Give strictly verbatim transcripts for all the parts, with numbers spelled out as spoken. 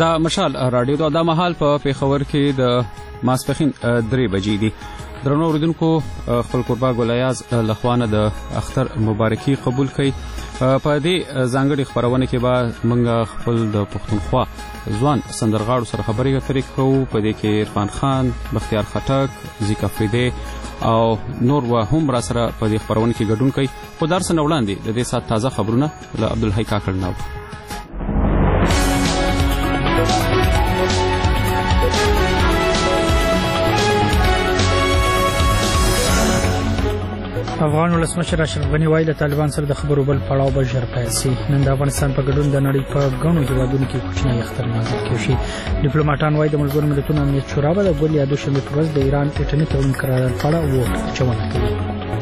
دا مشال رادیو دا, دا مهال په پیښور کې د ماسپښین درې بجې دي. درنو اوریدونکو خپل قربا ګولیاز لخوانه د اختر مبارکي قبول کړئ. په دې ځانګړي خبرونه کې به موږ خپل د پښتونخوا ځوان سندرغاړو سره خبرې اترې کوو. په دې کې عرفان خان، بختیار خټک، زیک افریدی او نور و هم را سره په دې خبرونه کې ګډون کوي. خو درس نه وړاندې د دې سات تازه خبرونه له عبدالحی کاکړ نو. افغان ولسمشر اشرف غني وایي د طالبان سره د خبرو بل پړاو به ژر پیل شي. نن د افغانستان په ګډون د نړۍ په ګڼو هیوادونو کې کوچنی اختر لمانځل کېږي. ډیپلوماټان وایي د ملګرو ملتونو امنیت شورا به د ګل یا دوشنبې په ورځ د ایران اټومي تړون قرارداد په اړه ووټ اچونه کوي.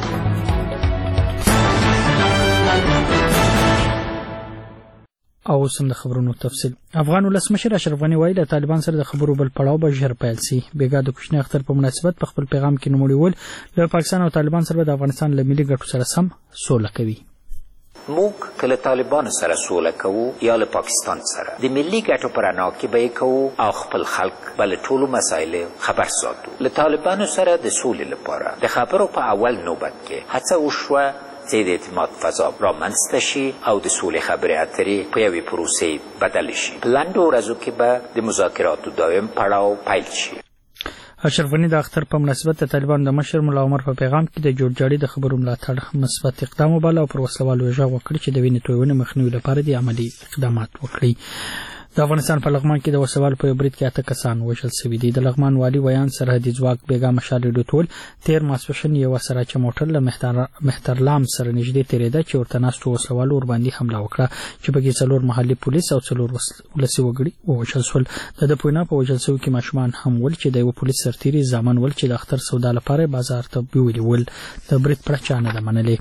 او سم د خبرونو تفصیل. افغان ولسمشر اشرف غني وایي د طالبان سره د خبرو بل پړاو به ژر پیل شي. بیګا د کوچنی اختر په مناسبت په خپل پیغام کې نوموړي وویل له پاکستان او طالبان سره د افغانستان له ملي ګټو سره سم سوله کوي. موږ کله طالبان سره سوله کوو یا له پاکستان سره د ملي ګټو پر انا کې به کوو او خپل خلک بل ټولو مسایل خبر ساتو. له طالبان سره د سولې لپاره د خبرو په اول نوبت کې هڅه وشوه چې د اعتماد فضا رامنځته شي او د سولې خبرې اترې په یوې پروسې بدل شي. په لنډو ورځو کې به د مذاکراتو دویم پړاو پیل شي. اشرف غني د اختر په مناسبت د طالبان د مشر ملا عمر په پیغام کې د جوړجاړي د خبرو ملاتړ مثبت اقدام وباله او پر وسلوالو غږ وکړ چې د وینې تویونې مخنیوي لپاره د عملي اقدامات وکړي. د افغانستان په لغمان کې د وسوال په برید کې اته کسان وژل شوي دي. د لغمان والي ویان سرحدي ځواک بیګا مشال ډوټول تیر ماسپښین یو سراچ موټر له مهترلام سره نږدې تیریده چې ورته ناستو وسوالو ور باندې حمله وکړه چې پکې څلور محلي پولیس او څلور ولسي وګړي ووژل شول. د د پوینا په وژل شوي کې ماشومان هم ول چې د یو پولیس سرتیري ځامن ول چې د اختر سودا لپاره بازار ته بیولي ول. د برید پړه چا نه ده منلې.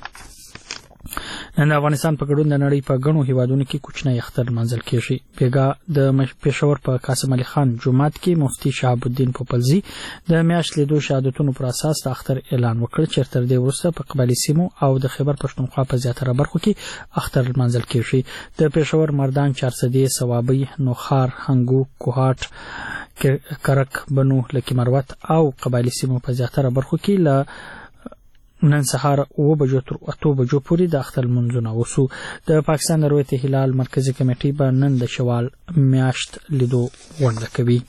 نن افغانستان په ګډون د نړۍ په ګڼو هیوادونو کې کوچنی اختر لمانځل کېږي. بیګا د پېښور په قاسم علي خان جومات کې مفتي شهاب الدین پوپلزي د میاشت لیدو شهادتونو پر اساس د اختر اعلان وکړ چې تر دې وروسته په قبایلي سیمو او د خیبر پښتونخوا په زیاتره برخو کې اختر لمانځل کېږي. د پېښور، مردان، چارسدي، صوابۍ، نوخار، هنګو، کوهاټ، کرک، بنو، لکي مروت او قبایلي سیمو په زیاتره برخو کې له نن سهار اوه بجو تر اتو بجو پورې د اختر لمونځونه وسو. د پاکستان د رؤیت هلال مرکزی کمیټې به نن د شوال میاشت لیدو ورده کوي.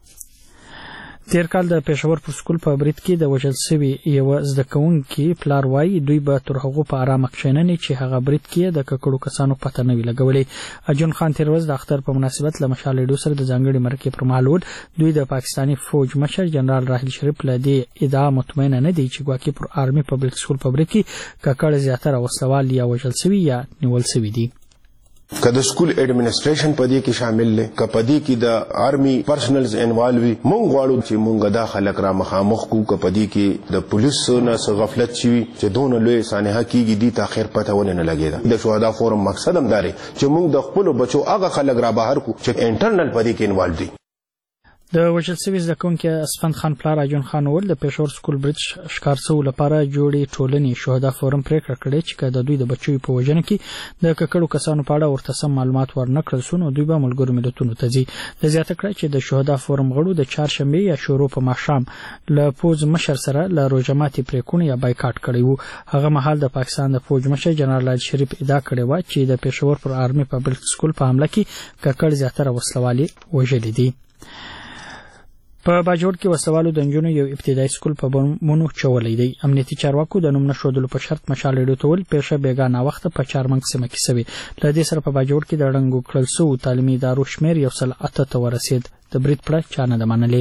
تیر کال د پېښور پر سکول په برید کې د وژل شوي یو زده کوونکي پلار وایي دوی به تر هغو په ارامه کښېنني چې هغه برید کې د ککړو کسانو پته نه وي لګولې. اجون خان تیر ورځ د اختر په مناسبت له مشال ډیډو سره د ځانګړي مرکې پر مهال وویل دوی د پاکستاني فوج مشر جنرال راحیل شریف له دې ادعا مطمئنه نه دي چې ګواکې پر آرمي پبلک سکول په برید کې ککړ زیاتره وسلوال یا وژل شوي یا نیول شوي دي. که د سکول ایڈمنسټریشن پدې کې شامل لې که پدې کې د آرمي پرسنلز انوالو وي. مونږ غواړو چې مونږ دا خلک را مخامخ کو که پدې کې د پولیسو نه غفلت شي چې دونه لوی سانحه کېږي دي تاخير پته ونه نه لګیدا. د شهدا فورم مقصد هم دا دی چې مونږ د خپل بچو هغه خلک را بهر کو چې انټرنل پدې کې انوالو دي. د وژل شوي زده کوونکي اسفند خان پلار اجون خان وویل د پېښور سکول برج ښکار سوو لپاره جوړې ټولنې شهدا فورم پرېکړه کړې چې که د دوی د بچیو په وژنه کې د ککړو کسانو په اړه ورته سم معلومات ورنه کړل سو نو دوی به ملګرو ملتونو ته ځي. د زیاته کړه چې د شهدا فورم غړو د چهارشنبې یا شورو په ماښام له پوځ مشر سره له روژه ماتي پرېکړه یا بایکاټ کړی وو. هغه مهال د پاکستان د فوج مشر جنرال راحیل شریف ادعا کړې وه چې د پېښور پر آرمي پبلک سکول په حمله کې ککړ زیاتره وسلوالې وژلي دي. په باجوړ کې وسوالو د نجونو یو ابتدایي سکول په بمونو چولی دی. امنیتي چارواکو د نوم نښودلو په شرط مشال ډیډو ته ویل پیښه بیګا ناوخته په چارمنګ سیمه کې سوې. له دې سره په باجوړ کې د ړنګو کړل سوو تعلیمي ادارو شمېر یو سل اته ته ورسېد. د برید پړه چا نه ده منلې.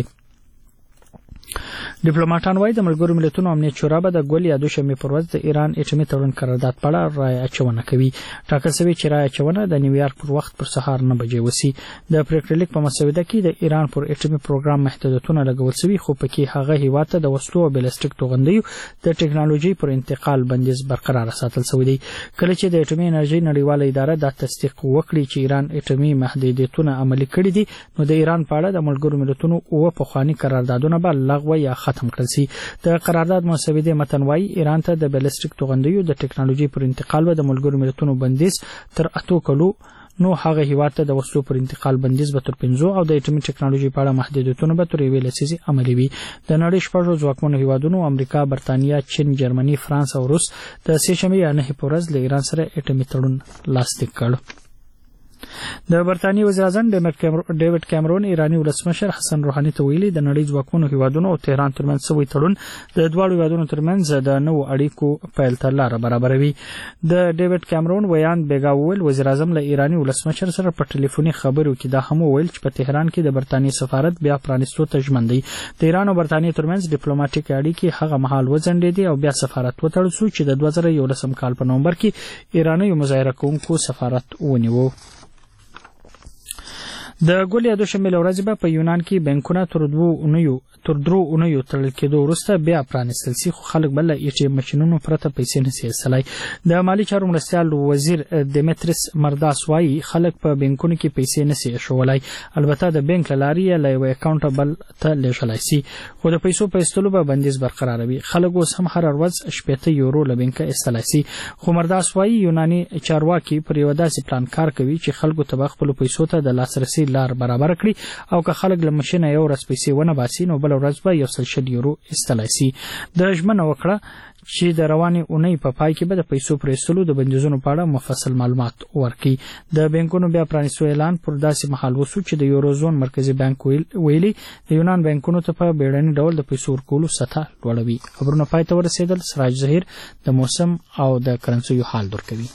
ډیپلوماټان وایي د ملګرو ملتونو امنیت شورا به د ګل یا دوشنبې پر ورځ د ایران اټومي تړون قرارداد په اړه رایه اچونه کوي. ټاکل شوې چې رایه اچونه د نیویارک پر وخت پر سهار نه بجې وسي. د پریکړې لیک په مسوده کې د ایران پر اټومي پروګرام محدودیتونه لګول شوي خو پکې هغه هیواد ته د وسلو او بیلسټیک توغندیو د ټکنالوژي پر انتقال بندیز برقرار ساتل شوی دی. کله چې د اټومي انرژي نړیواله اداره دا تصدیق وکړي چې ایران اټومي محدودیتونه عملي کړي دي نو د ایران په اړه د ملګرو ملتونو اوه پخواني قراردادونه به لغوه یا ختم کړل شي. د قرارداد مسودې متن وایي ایران ته د بیلسټیک توغندیو د ټکنالوژي پر انتقال و د ملګرو ملتونو بندیز تر اتو کلو نو هغه هیواد ته د وسلو پر انتقال بندیز به تر پنځو او د اټومي ټکنالوژي په اړه محدودیتونه به تر یوې لسیزې عملي وي. د نړۍ شپږو ځواکمنو هیوادونو امریکا، برتانیا، چین، جرمني، فرانس او روس د سې شنبې یا نهې په ورځ له ایران سره اټومي تړون لاسلیک کړ. د برتانیې وزیراعظم ډیوډ کیمرون ایرانی ولسمشر حسن روحاني ته ویلي د نړۍ ځواکمنو هیوادونو او تهران ترمنځ شوی تړون د دواړو هیوادونو ترمنځ د نوو اړیکو پیل ته لاره برابروي. د ډیوډ کیمرون ویان بیګا وویل وزیراعظم له ایرانی ولسمشر سره په ټلیفوني خبرو کې دا هم وویل چې په تهران کې د برتانیې سفارت بیا پرانیستو ته ژمن دی. د ایران او برتانیې ترمنځ ډیپلوماټیک اړیکې هغه مهال وځنډېدې او بیا سفارت وتړل شو چې د دوه زره یولسم کال په نومبر کې ایرانیو مظاهره کوونکو سفارت ونیو. د ګول یا دوشنبه ورځ به په یونان کې بانکونه تر دوه اونیو تر درو اونیو تړل کېدو وروسته بیا پرانیستل شي، خو خلک بل ای ټي ایم ماشینونو پرته پیسې نه سي اخیستلای. د مالی چارو مرستیال وزیر دیمتریس مرداس وایي خلک په بانکونو کې پیسې نه سي اخیستلای، البته د بانک لارې له یو اکاونټ بل ته لیږلای شي، خو د پیسو په ایستلو به بندیز برقرار وي. خلک اوس هم هر ورځ شپږ یورو له بانک ایستلای شي، خو مرداس وایي یوناني چارواکي پر یو داسې پلان کار کوي چې خلکو ته خپل پیسو ته د لاسرسي لار برابر کړي او که خلک له ماشین یو ورځ پیسې ونه باسي نو بل ورځ به یو سل شل یورو ایستلای شي. د ژمنه وکړه چې د روانې اونۍ په پای کې به د پیسو پرېستلو د بندیزونو په اړه مفصل معلومات ورکړي. د بانکونو بیا پرانیستو اعلان پر داسې مهال وشو چې د یورو زون مرکزي بانک ویلي د یونان بانکونو ته په بیړني ډول د پیسو ورکولو سطح لوړوي. خبرونه پای ته ورسېدل. سراج ظهیر د موسم او د کرنسیو حال درکوي.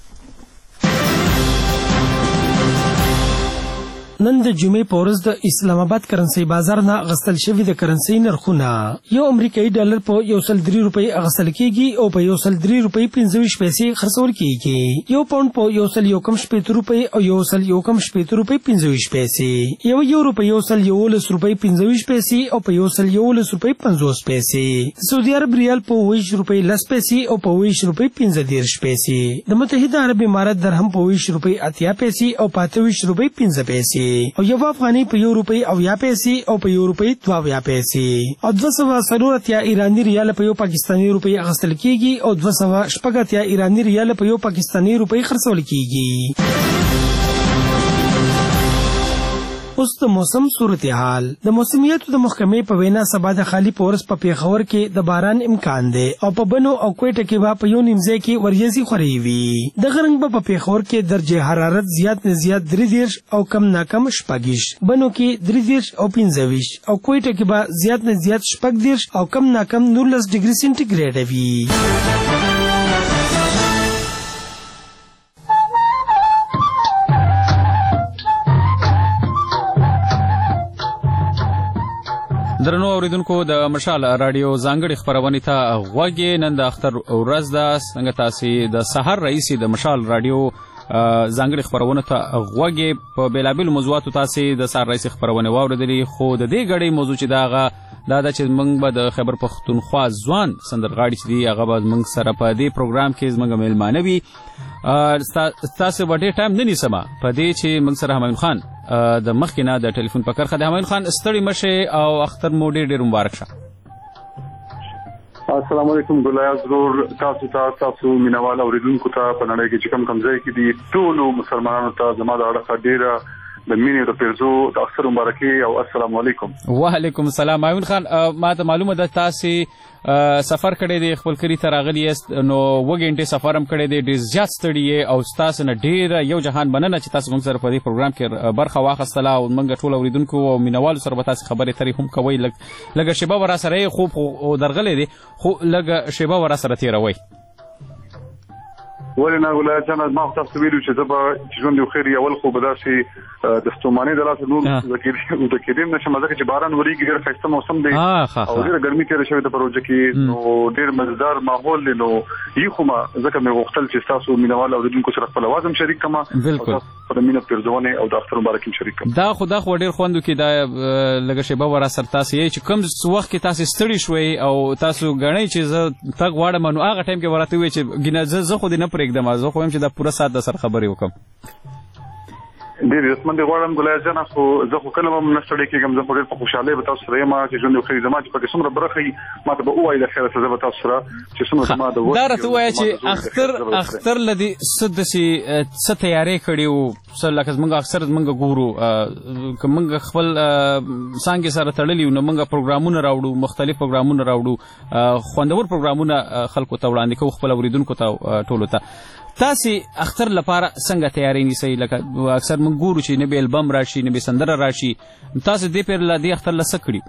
نن د جمعې په ورځ د اسلام آباد کرنسي بازار نه غستل شوی د کرنسي نرخونه یو امریکایي ډالر په یو سل درې روپۍ غستل کیږي او په یو سل درې روپۍ پنځه ویشت پیسې خرڅول کیږي. یو پاوند په یو سل یو کم شپېته روپۍ او یو سل یو کم شپېته روپۍ پنځه ویشت پیسې، یو یورو په یو سل یولس روپۍ پنځه ویشت پیسې او په یو سل یولس روپۍ پنځوس پیسې، سعودي عرب ریال په اوه ویشت روپۍ لس پیسې او په اوه ویشت روپۍ پنځه دېرش پیسې، د متحده عرب امارات درهم په اوه ویشت روپۍ اتیا پیسې او په اته ویشت روپۍ پنځه پیسې، او یو افغاني په یو روپۍ او یا پیسې او په یو روپۍ دوه یا پیسې، او دوه سوه څلور اتیا ایراني ریال په یو پاکستاني روپۍ اخیستل کیږي او دوه سوه شپږ اتیا ایراني ریال په یو پاکستاني روپۍ خرڅول کیږي. اوس د موسم صورتحال. د موسمیاتو د محکمې په وینا سبا د خالی پورس په پیښور کې د باران امکان دی او په بنو او کوټه کې به په یو نیم ځای کې وریځې خورې وي. د غرنګ به په پیښور کې درجه حرارت زیات نه زیات درې دېرش او کم نه کم شپږ، بنو کې درې دېرش او پنځه ویشت او کوټه کې به زیات نه زیات شپږ دېرش او کم نه کم نولس ډیګري سینټیګریډ وي. درنو اوریدونکو د مشال رادیو ځانګړي خبرونه ته غوږی. نن د اختر ورځ ده، څنګه تاسو د سحر رئیس د مشال رادیو ځانګړي خبرونه ته غوږی په بیلابل موضوعاتو تاسو د سحر رئیس خبرونه واوریدلې، خو د دې غړي موضوع چې داغه دا د چې موږ به د خبر پښتونخوا ځوان سندرغاړي چې دی هغه به موږ سره په دې پروګرام کې زموږ میلمانه وي. تاسو به ډېر ټایم نه نیسمه په دې چې موږ سره همایون خان د مخکې نه د ټلیفون په کرښه د همایون خان ستړي مشه او اختر مو ډېر ډېر مبارک شه. السلام علیکم ګلیا ضرور تاسو ته تاسو مینوال اوریدونکو ته په نړۍ کې چې کوم کوم ځای کې دي ټولو مسلمانانو ته زما د اړه ډیره د مینې د پیرزو د اختر مبارکي او السلام علیکم. وعلیکم السلام. همایون خان ما ته معلومه ده تاسو سفر کړی دی، خپل کلی ته راغلی یاست، نو اوه غنټې سفر هم کړی دی، ډېر زیات ستړي او تاسو نه ډېره یو جهان مننه چې تاسو موږ سره په دې پروګرام کې برخه واخیستله او موږ ټول اوریدونکو او مینوالو سره به تاسو خبرې اترې هم کوئ. لږه شیبه ورا سره خوب خو درغلی دی، خو لږه شیبه ورا سره تېروئ. ولې نه ولایت جان ما تاسو ویلو چې زه به چې ژوند یو خیر اول خو به داسې د ستومانۍ د لاسه نور د کېدیم نشم، ځکه چې باران وریږي، ډېر ښایسته موسم دی او ډېره ګرمي تېره شوې ده په روژه کې، نو ډېر مزیدار ماحول دی. نو یې خو ما ځکه مې غوښتل چې ستاسو مینوال اوریدونکو سره خپل اواز هم شریک کړم او تاسو د مینه پیرزونې او د اختر مبارکي هم شریک کړم. دا خو دا خو ډېر خوند وکړي. دا لږه شیبه ورا سره تاسو یې چې کوم وخت کې تاسو ستړي شوئ او تاسو ګڼئ چې زه تګ غواړم، نو هغه ټایم کې ورته ووایئ چې ګینه زه خو دې نه پرېږدم، زه خو وایم چې دا پوره ساعت د سره خبرې وکړم. ډېر عزتمند غواړم ګلای جان خو زه خو کله هم نه ستړی کېږم زه خو ډېر په خوشحالۍ به تاسو سره یم چې ژوند یو ښه زما چې پکې څومره برخه وي ما ته به ووایي د خیره څه زه به تاسو سره چې څومره زما د وخت دا راته ووایه چې اختر اختر له دې څه داسې څه تیارې کړې وو څه لکه زموږ اکثر زموږ ګورو که موږ خپل څانګې سره تړلي وو نو موږ پروګرامونه راوړو مختلف پروګرامونه راوړو خوندور پروګرامونه خلکو ته وړاندې کوو خپل اورېدونکو ته ټولو ته تاسې اختر لپاره څنګه تیاری نیسئ لکه اکثر موږ ګورو چې نه به البم راشي نه به سندره راشي تاسې دې پیر له دې اختر له څه کړي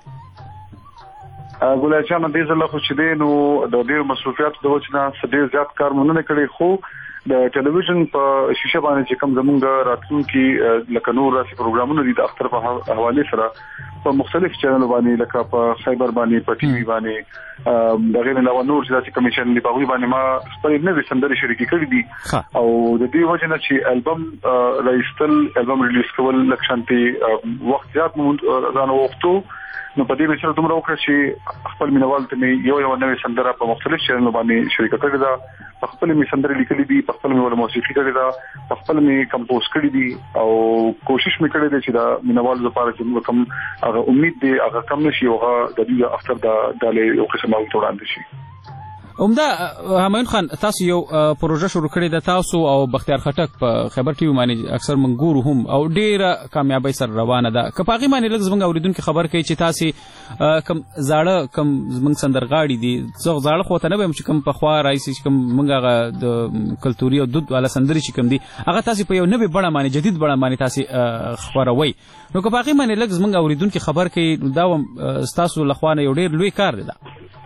ګلای جان دې ځله خو چې دی نو د ډېرو مصروفیاتو د وجې نه څه ډېر زیات کار مو نه کړی خو د ټلویزیون په شیشه باندې چې کوم زمونږ راتلونکي لکه نور داسې پروګرامونه دي د اختر په حوالې سره په مختلف چینلونو باندې لکه په خیبر باندې په ټي وي باندې د غیر علاوه نور چې داسې کوم چینل دي په هغوی باندې ما خپلې نوې سندرې شریکې کړې دي او د دې وجې نه چې البم رایستل البم ریلیز کول لږ شانتې وخت زیات مو ځان وغوښتو نو په دې مې سره دومره وکړه چې خپل مینوال ته مې یو یو نوې سندره په مختلف چینلونو باندې شریکه کړې ده په خپل مې سندرې لیکلې دي په خپل مې ول موسیقي کړې ده په خپل مې کمپوز کړې دي او کوشش مې کړې ده چې دا مینوال لپاره چې موږ کوم هغه امید دی هغه کم نشي او هغه د دې اختر د ډالې یو قسم او وړاندې شي عمده همایون خان تاسو یو پروژه شروع کړې ده تاسو او بختیار خټک په خبر ټي وي باندې اکثر موږ ګورو هم او ډېره کامیابۍ سره روانه ده که په هغې باندې لږ زموږ اورېدونکي خبر کوي چې تاسې کوم زاړه کوم زموږ سندرغاړي دي زه زاړه خو ته نه وایم چې کوم پخوا راهیسې چې کوم موږ هغه د کلتوري او دود والا سندرې چې کوم دي هغه تاسې په یو نوې بڼه باندې جدید بڼه باندې تاسې خپروئ نو که په هغې باندې لږ زموږ اورېدونکي خبر کوي دا هم ستاسو لخوا نه یو ډېر لوی کار دی دا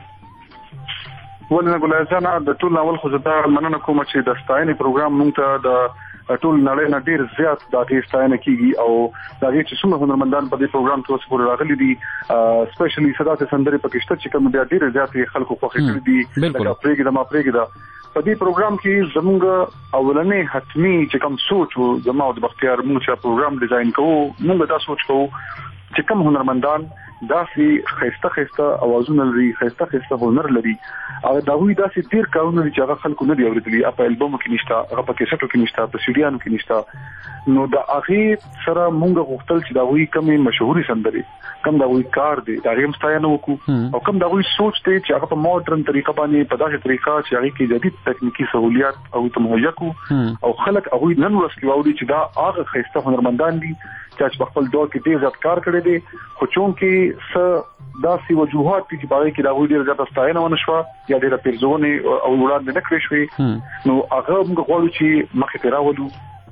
ولې نه ګلای جان د ټول ناول خو زه دا مننه کوم چې د ستاینې پروګرام موږ ته د ټول نړۍ نه ډېر زیات د هغې ستاینه کېږي او د هغې چې څومره هنرمندان په دې پروګرام کې اوس پورې راغلي دي سپیشلي څه داسې سندرې پکې شته چې کوم بیا ډېرې زیاتې خلکو خوښې کړي دي لکه پرېږده ما پرېږده په دې پروګرام کې زموږ اولنی حتمي چې کوم سوچ و زما او د بختیار موږ چې پروګرام ډیزاین کوو موږ دا سوچ کوو چې کوم هنرمندان داسې ښایسته ښایسته اوازونه لري ښایسته ښایسته هنر لري هغه د هغوی داسې ډېر کارونه دي چې هغه خلکو نه دي اورېدلي په البمو کې نشته هغه په کیسټو کې نشته په سیډیانو کې نشته نو د هغې سره موږ غوښتل چې د هغوی کومې مشهورې سندرې کوم د هغوی کار دی د هغې هم ستاینه وکړو او کوم د هغوی سوچ دی چې هغه په ماډرن طریقه باندې په داسې طریقه چې هغې کې جدید تکنیکي سهولیات هغوی ته مهیا کړو او خلک هغوی نن ورځ کې واوري چې دا هغه ښایسته هنرمندان دي چې په خپل دور کې ډېر زیات کار کړی دی خو چونکې څه داسې وجوهات دي چې په هغې کې د هغوی ډېره زیاته ستاینه ونه شوه یا ډېره پیرزونې او وړاندې نه کړې شوې نو هغه موږ غواړو چې مخې ته راولو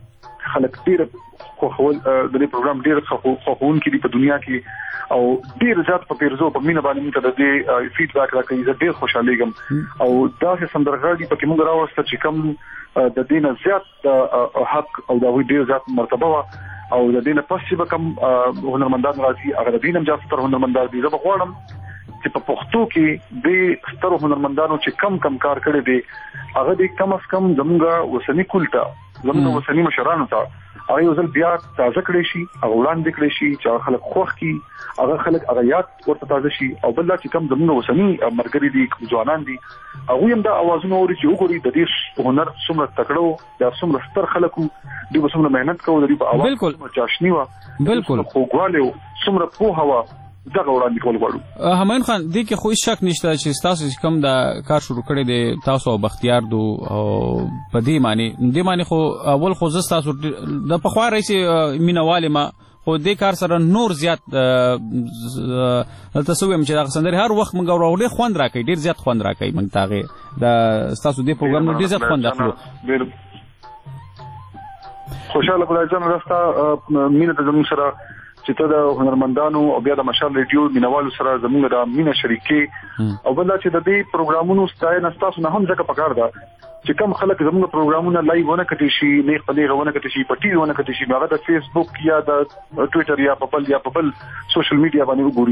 خلک ډېره خوښول د دې پروګرام ډېر خوښوونکي دي په دنیا کې او ډېر زیات په پیرزو په مینه باندې موږ ته د دې فیډبیک راکوي زه ډېر خوشحالېږم او داسې سندرغاړي پکې موږ راوسته چې کوم د دې نه زیات حق او د هغوی ډېر زیات مرتبه وه او د دې نه پس چې به کوم هنرمندان راځي هغه د دې نه هم زیات ستر هنرمندان دي زه به غواړم چې په پښتو کې د سترو هنرمندانو چې کم کم کار کړی دی هغه د کم از کم زموږ وسني کول ته زموږ وسني مشرانو ته هغه یو ځل بیا تازه کړی شي هغه وړاندې کړی شي چې هغه خلک خوښ کړي هغه خلک هغه یاد ورته تازه شي او بل دا چې کوم زموږ وسني ملګري دي ځوانان دي هغوی هم دا اوازونه اوري چې وګوري د دې هنر څومره تکړه دا څومره ستر خلک وو دوی به څومره محنت کوو د دوی په اواز څومره چاشني وه بلکل خوږوالی څومره پوهه وه دغه وړاندې کول غواړو همایون خان دې کې خو هېڅ شک نشته چې ستاسو چې کوم دا کار شروع کړی دی تاسو او بختیار دو او په دې معنی دې معنی خو اول خو زه ستاسو د پخوا راهیسې مینهوال یم خو دې کار سره نور زیات دلته څه ویم چې دغه سندرې هر وخت موږ اورو ډېر خوند راکوي ډېر زیات خوند راکوي موږ ته هغې د ستاسو دې پروګرام نه ډېر زیات خوند اخلو خوشحاله خدای جان راسته مینه ته زموږ سره چې ته د هنرمندانو او بیا د مشال ریډیو مینوالو سره زموږ د مینه شریکې او بل دا چې د دې پروګرامونو ستاینه ستاسو نه هم ځکه پکار ده چې کم خلک زموږ پروګرامونه لایو ونه کتلی شي نیغ په نیغه ونه کتلی شي په ټي وي ونه کتلی شي هغه د فیسبوک یا د ټویټر یا په بل یا په بل سوشل میډیا باندې وګوري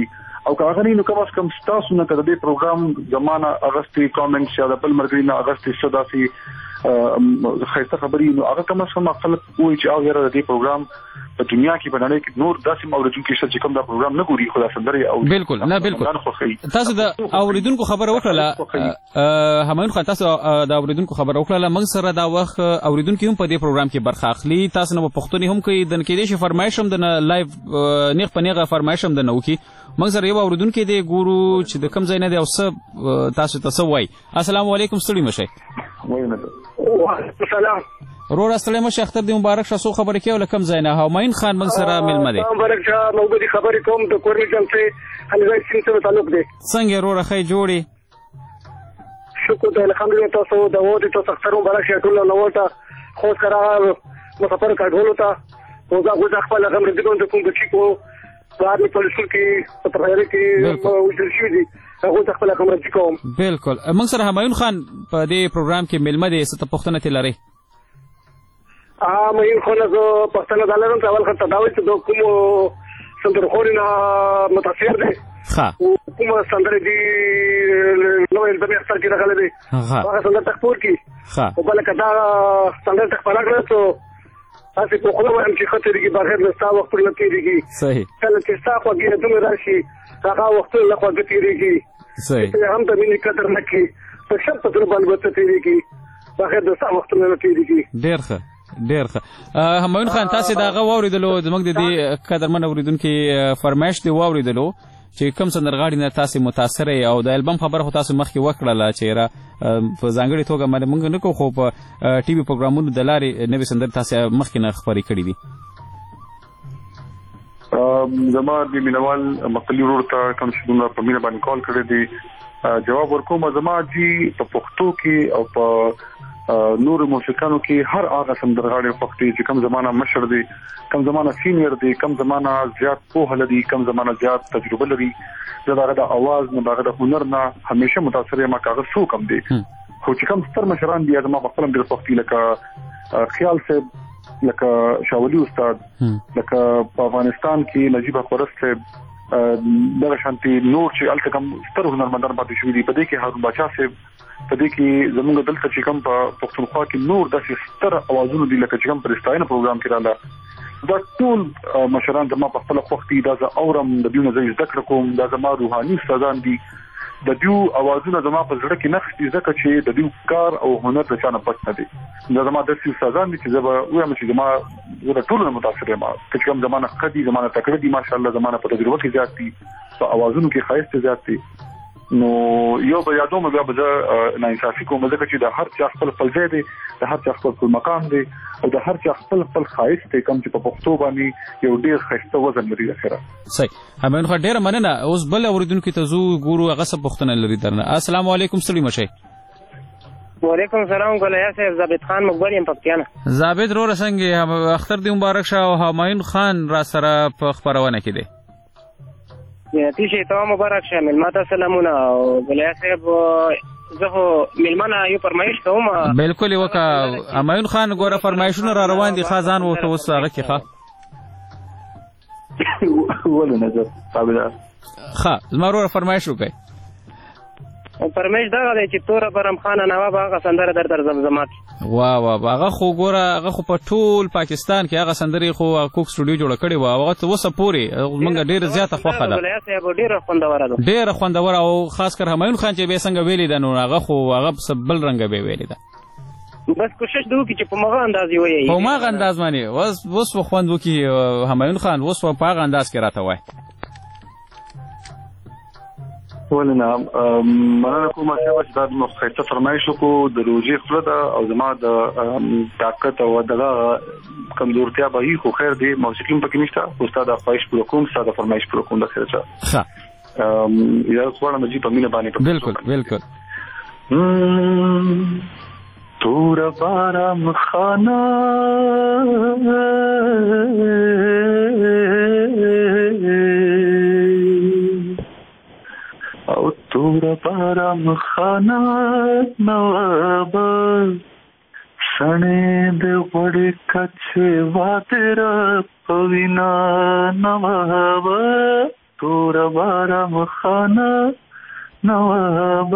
او کاغه نه کوم کم تاسو نه کړه دې پروګرام زمانہ اغسطي کامنټس یا د بل مرګري نه اغسطي صداسي خیسته خبري نو هغه کوم څه خلک وایي چې او یاره دې پروګرام په دنیا کې باندې کې نور داسې اوریدونکو چې کوم دا پروګرام نه ګوري خو دا سندري او بالکل نه بالکل تاسو د اوریدونکو خبره وکړه همایون خان تاسو د اوریدونکو خبره وکړه موږ سره دا وخت اوریدونکو هم په دې پروګرام کې برخه اخلي تاسو نه په پښتوني هم کوي د کې دې فرمایش هم د لایو نیغ په نیغه فرمایش هم د نو کې موږ سره یو اوریدونکو دی ګورو چې د کم ځای نه دی او څه تاسو تاسو وای السلام علیکم ستړي مشه وای نه وعلیکم السلام رور استلمه شختر دی مبارک شاسو خبرې کوي لکم زینا همایون خان موږ سره ملمه دی مبارک شه موږ دې خبرې کوم د کورنۍ جمع هلي سین سره تعلق دی څنګه رور خې جوړي شکر دی الحمدلله تاسو د وو دې تاسو اختر مبارک شه ټول نو ورته خو سره مسافر کډولو ته او دا غوځ خپل غم دې کوم د کوم د چیکو بعد په لسل کې په تغیر کې وجل شو دي هغه خپل غم دې کوم بالکل موږ سره همایون خان په دې پروګرام کې ملمه دی ست پښتنه تلری اه مې خو نه پښتنه دلارم ته اول خطه داوي چې د کوم سندر خورنا متاثر دي ها کوم سندر دي نو یې په اختر کې راغلي دي هغه سندر تخپور کې ها او بل کدا سندر تخپل کړو ته تاسو په خپل وخت کې خطر کې بغیر له تاسو وخت لکه کېږي صحیح کله چې تاسو کې دومره راشي هغه وخت له خوا کېږي صحیح هم ته مینه قدر نه کوي په شرط پر باندې کېږي بغیر د تاسو وخت نه کېږي ډیر ښه ډیر ښه همایون خان تاسو دا غو اوریدلو زموږ د دې قدرمن اوریدونکو فرمایش دی واوریدلو چې کوم سندرغاړي نه تاسو متاثر او د البم خبره خو تاسو مخکې وکړه چې را په ځانګړي توګه باندې موږ نه کوو خو په ټي وي پروګرامونو د لارې نوې سندر تاسو مخکې نه خبرې کړې دي زما د مینوال مقلی ورور ته کوم چې دومره په مینه باندې کال کړی دی جواب ورکوم زما جی په پښتو کې او په نور موسیقانو کې هر هغه سندرغاړي وختي چې کم زمانہ مشر دي کم زمانہ سینیئر دي کم زمانہ زیات په لدی کم زمانہ زیات تجربه لري زړه د आवाज نه باغ د هنر نه همیشه متاثر ما کاغذ سو کم دي خو چې کم ستر مشران دي زما په خپل د وختي لکه خیال صاحب لکه شاولی استاد لکه په افغانستان کې نجیب اخورست صاحب دغه شانتي نور چې الته کم ستر هنرمندان پاتې شوی دي په دې کې هارون بادشاہ صاحب په دې کې زموږ دلته چې کوم په پښتونخوا کې نور داسې ستر اوازونه دي لکه چې کوم پر استاینه پروګرام کې رااله دا ټول مشران زما په خپل وخت دا ز اورم د دیونه زې ذکر کوم دا زما روحاني استادان دي د دیو اوازونه زما په زړه کې نقش دي ځکه چې د دیو کار او هنر د چانه پټ نه دي دا زما د څه استادان دي چې زما وایم چې زما زړه ټول متاثر ما چې کوم زمانہ خدي زمانہ تکړه دي ماشاءالله زمانہ په تجربه کې زیات دي په اوازونو کې خاصه زیات دي نو یو به یادوم بیا به نه انصافي کوم ځکه چې د هر چا خپل خپل ځای دی د هر چا خپل مقام دی او د هر چا خپل خپل خاص ته کوم چې په پښتو باندې یو ډیر خسته وزن لري اخره صحیح همین خو ډیر مننه اوس بل اوریدونکو ته زو ګورو هغه څه پښتنه لري درنه السلام علیکم ستړي مشه وعلیکم السلام ګولیا صاحب ثابت خان مقبر یم پکتیانه ثابت رو رسنګ اختر دی مبارک شه او همایون خان را سره په خبرونه کې دی تی شي ته مبارک شه ملماته سلامونه او ګولیا صاحب زه خو ملمنه یو فرمایش کوم بالکل وکا همایون خان ګوره فرمایشونه را روان دي خازان وو ته اوس هغه کې ښه ولونه زه تابعدار ښه زما ورو فرمایش وکړئ فرمایش دا دی چې تور برم خان نواب هغه سندره در در زمزمات وا وا هغه خو ګوره هغه خو په ټول پاکستان کې هغه سندري خو کوک سټوډیو جوړ کړی و هغه ته وسه پوری موږ ډیر زیاته خوخه ده ډیر خوندور ده ډیر خوندور او خاص کر همایون خان چې به څنګه ویلی ده نو هغه خو هغه بل رنګ به ویلی ده بس کوشش دوی چې په مغه انداز وي په مغه انداز باندې وس وس خوند وکي همایون خان وس په هغه انداز کې راته وای ولنه مننه کوم چې دا د مخکې فرمایش کو د روزي خلدا او زما د طاقت او دغه کمزورتیا به هی خو خیر دی موسیقي پکې نشته استاد خواهش پر کوم استاد فرمایش پر کوم د خیر څه ها یا څوړه مجي په مینه باندې بالکل بالکل تور بارم خانه او تور بارم خانه نواب سنه د وړ کچ واتر پوینا نواب تور بارم خانه نواب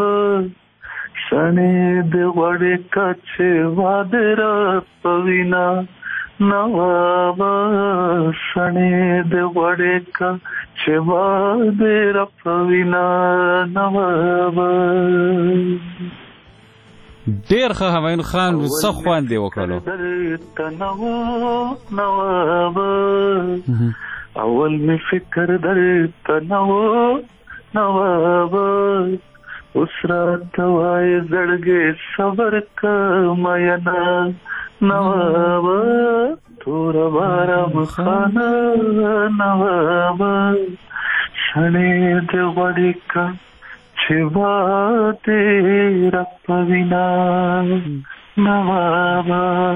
سنې د وړې کچې واده را پوینا نواب سنې د وړې کچې واده را پوینا نواب. ډیر ښه همایون خان څه خوند یې وکړلو. نواب اول می فکر درته نو نواب اوس راته وایې زړګې صبر کمینا نواب تور بارم خانه نواب سنې د غوړې کا چې واده را پوینا نواب.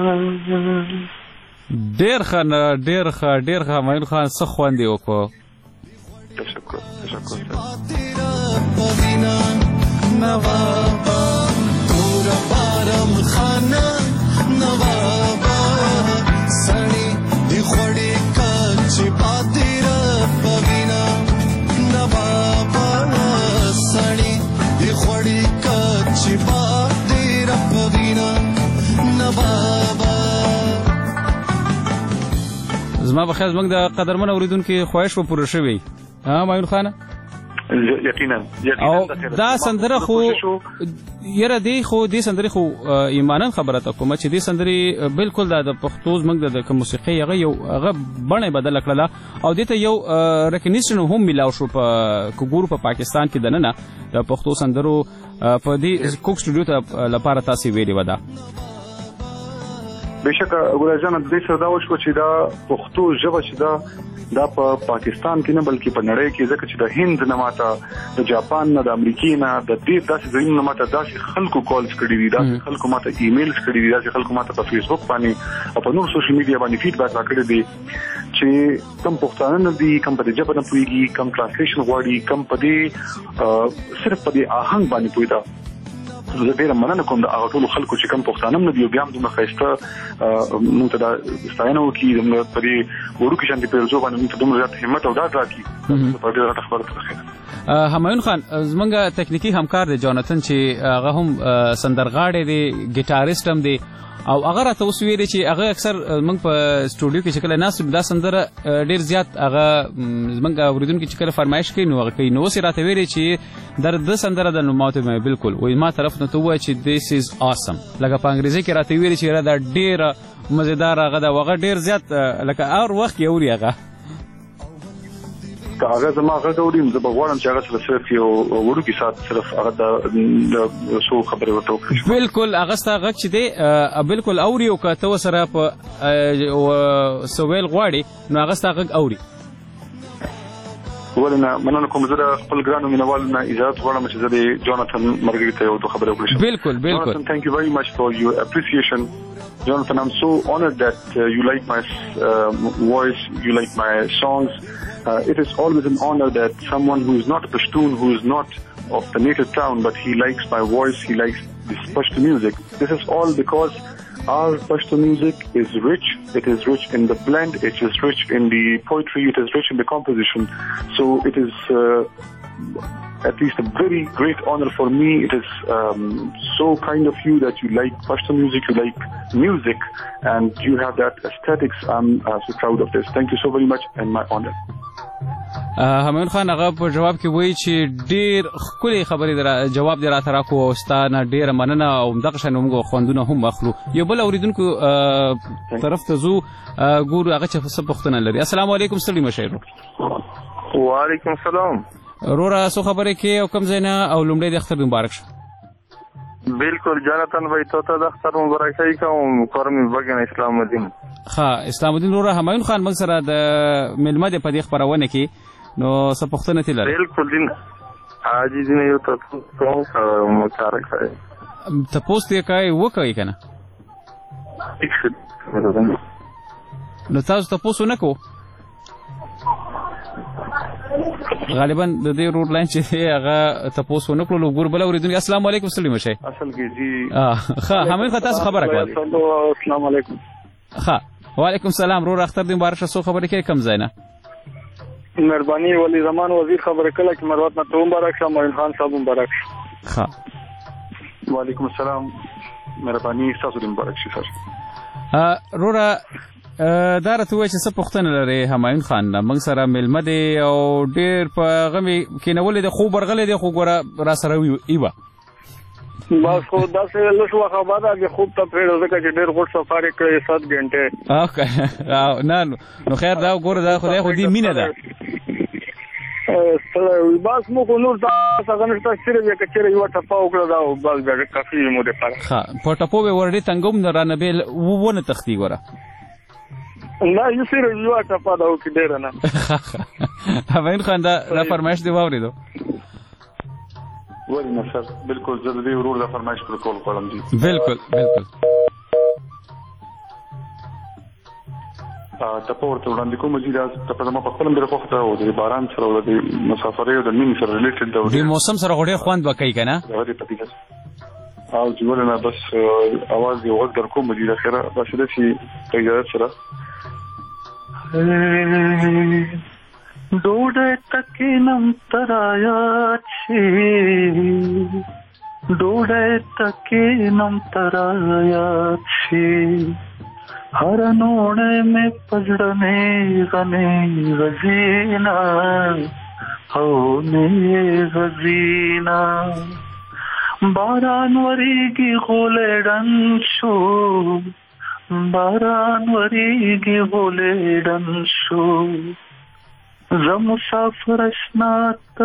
ډیر ښه ډیر ښه ډیر ښه همایون خان څه خوند یې وکړو. تشکر تشکر نوابا تور بارم خانه نوابا سړی دی خوړې کا چې باندې را پوینا نوابا سړی دی خوړې کا چې باندې را پوینا نوابا. زما په خیال زموږ د قدرمن اوریدونکو خواهش به پوره شوی ها همایون خان. یقینا او دا سندره خو یره دی خو دی سندره خو ایمانن خبره ته کوم چې دی سندره بالکل د پښتو زمنګ د موسیقي هغه یو هغه بڼه بدل کړله او دته یو ریکګنیشن هم ملاو شو په کوګور په پاکستان کې دنه د پښتو سندرو په دې کوک سټوډیو ته لپاره تاسو ویلي ودا. بشکه ګورځان د دې سره دا وشو چې دا پښتو ژبه چې دا دا په پا پاکستان کې نه بلکې په نړۍ کې ځکه چې د هند نه ماته د جاپان نه د امریکا نه د دې داسې ځایونو نه ماته داسې خلکو کالز کړي دي داسې خلکو ماته ایمیلز کړي دي داسې خلکو ماته په فیسبوک باندې او په نور سوشل میډیا باندې فیډبیک راکړي دي چې کم پښتانه نه دي کم په دې ژبه نه پوهیږي کم ټرانسلیشن غواړي کم په دې صرف په دې آهنګ باندې پوهي دا زه ډیره مننه کوم د هغه ټولو خلکو چې کوم پښتانه نه دي او بیا هم دومره ښایسته موږ ته دا ستاینه وکړي زموږ په دې وړوکي شانتې پیرزو باندې موږ ته دومره زیات همت او ډاډ راکړي په ډېره غټه خبره ده. همایون خان زمونږ تکنیکی همکار دی جانتن چې هغه هم سندرغاړی دی ګیټاریسټ هم دی او هغه راته اوس ویلي چې هغه اکثر موږ په سټوډیو کې چې کله ناست دا سندره ډېر زیات هغه زمونږ اورېدونکي چې کله فرمایش کوي نو هغه کوي نو اوس یې راته ویلي چې در د سندره د نو ما ته بالکل وایي ما طرف نه ته ووایه چې دیس از آسم لکه په انګریزي کې راته ویلي چې یاره دا ډېره مزېدار هغه ده هغه ډېر زیات لکه هر وخت یې اوري هغه هغه زما هغه اوري زه به غواړم چې هغه سره صرف یو وړوکي ساعت صرف هغه د څو خبرې ورته وکړي. بالکل هغه ستا غږ چې دی بالکل اوري او که ته ورسره په څه ویل غواړې نو هغه ستا غږ اوري. ولې نه مننه کوم زه د خپل ګرانو مینوالو نه اجازه غواړم چې زه د جوناتن ملګري ته یو دوه خبرې وکړم. بالکل بالکل. Jonathan, thank you very much for your appreciation. Jonathan, I'm so honored that uh, you like my uh, voice, you like my songs. Uh, it is always an honor that someone who is not a Pashtun, who is not of the native town, but he likes my voice, he likes this Pashto music. This is all because our Pashto music is rich. It is rich in the blend, it is rich in the poetry, it is rich in the composition. So it is uh, at least a very great honor for me. It is um, so kind of you that you like Pashto music, you like music, and you have that aesthetics. I'm uh, so proud of this. Thank you so very much and my honor. همایون خان هغه په جواب کې وایي چې ډېر ښکلې خبرې جواب دې راته راکړو او ستا نه ډېره مننه او همدغه شان موږ خوندونه هم اخلو. یو بل اورېدونکو طرف ته ځو ګورو هغه چې څه پوښتنه لري. السلام علیکم ستړي مه شئ. وعلیکم السلام. وروره څو خبرې کې او کوم ځای نه او لومړی د اختر مبارک شه. بالکل جانتن بھائی تو ته د اختر مبارک شي کوم کورم بګن اسلام الدین. ښه اسلام الدین وروره همایون خان موږ سره د مېلمه د په دې خپرونه کې نو څه پوښتنه تي لري؟ بالکل دین حاجی دین یو تاسو څو مبارک شي. تاسو ته کوي وکړئ کنه. نو تاسو تاسو نه کو غالبا د دې روډ لاین چې هغه تاسو نه کړلو ګور بل اوریدونکو السلام علیکم سلیم شه. اصل کې جی اه ښه همین خاطر خبره کوي. السلام علیکم. ښه وعلیکم السلام. رو اختر دې مبارک شه. څو خبرې کې کم ځای نه مهرباني ولی زمان وزیر خبره کله کې مروت نه ته مبارک شه معین خان صاحب مبارک ها وعلیکم السلام مهرباني تاسو دې مبارک شي سر ا رورا دا راته وایي چې څه پوښتنه لري همایون خان نه موږ سره میلمه دی او ډېر په غمې کېنولې دی خوب ورغلی دی خو ګوره را سره ایوه بس خو داسې لږ وخت بعد هغې خوب ته پرېږده ځکه چې ډېر غوټ سفر یې کړی سات ګنټې نه نو خیر دا ګوره دا خدای خو دې مینه ده بس موږ خو نور څه نشته صرف یې که چېرې یوه ټپه وکړه دا بس بیا کافي وي مو دپاره ښه په ټپو به ور ډېر تنګوم نه رانه بې ونه تښتي ګوره نه یو صرف یوه ټپه ده وکړي ډېره نه همایون خان دا فرمایش دې واورېدو ولې نه سر بالکل زه د دې ورور دا فرمایش پر کول غواړم دي بالکل بالکل ټپه ورته وړاندې کوم چې دا ټپه زما په خپل هم ډېره خوښه ده او د باران سره او د مسافرۍ او د مینې سره ریلیټډ ده د موسم سره خو ډېر خوند به کوي که نه او چې ولې نه بس اواز یې غږ در کوم چې د اخره داسې ده چې په اجازت سره ډوډۍ تکینم ترایا چې ډوډۍ تکینم ترایا چې هر نوړې مې پزړنې غنې غزینا او نه غزینا باران وریږي غولې ډن شو باران وریږي غولې ډن شو زه مسافر اسنات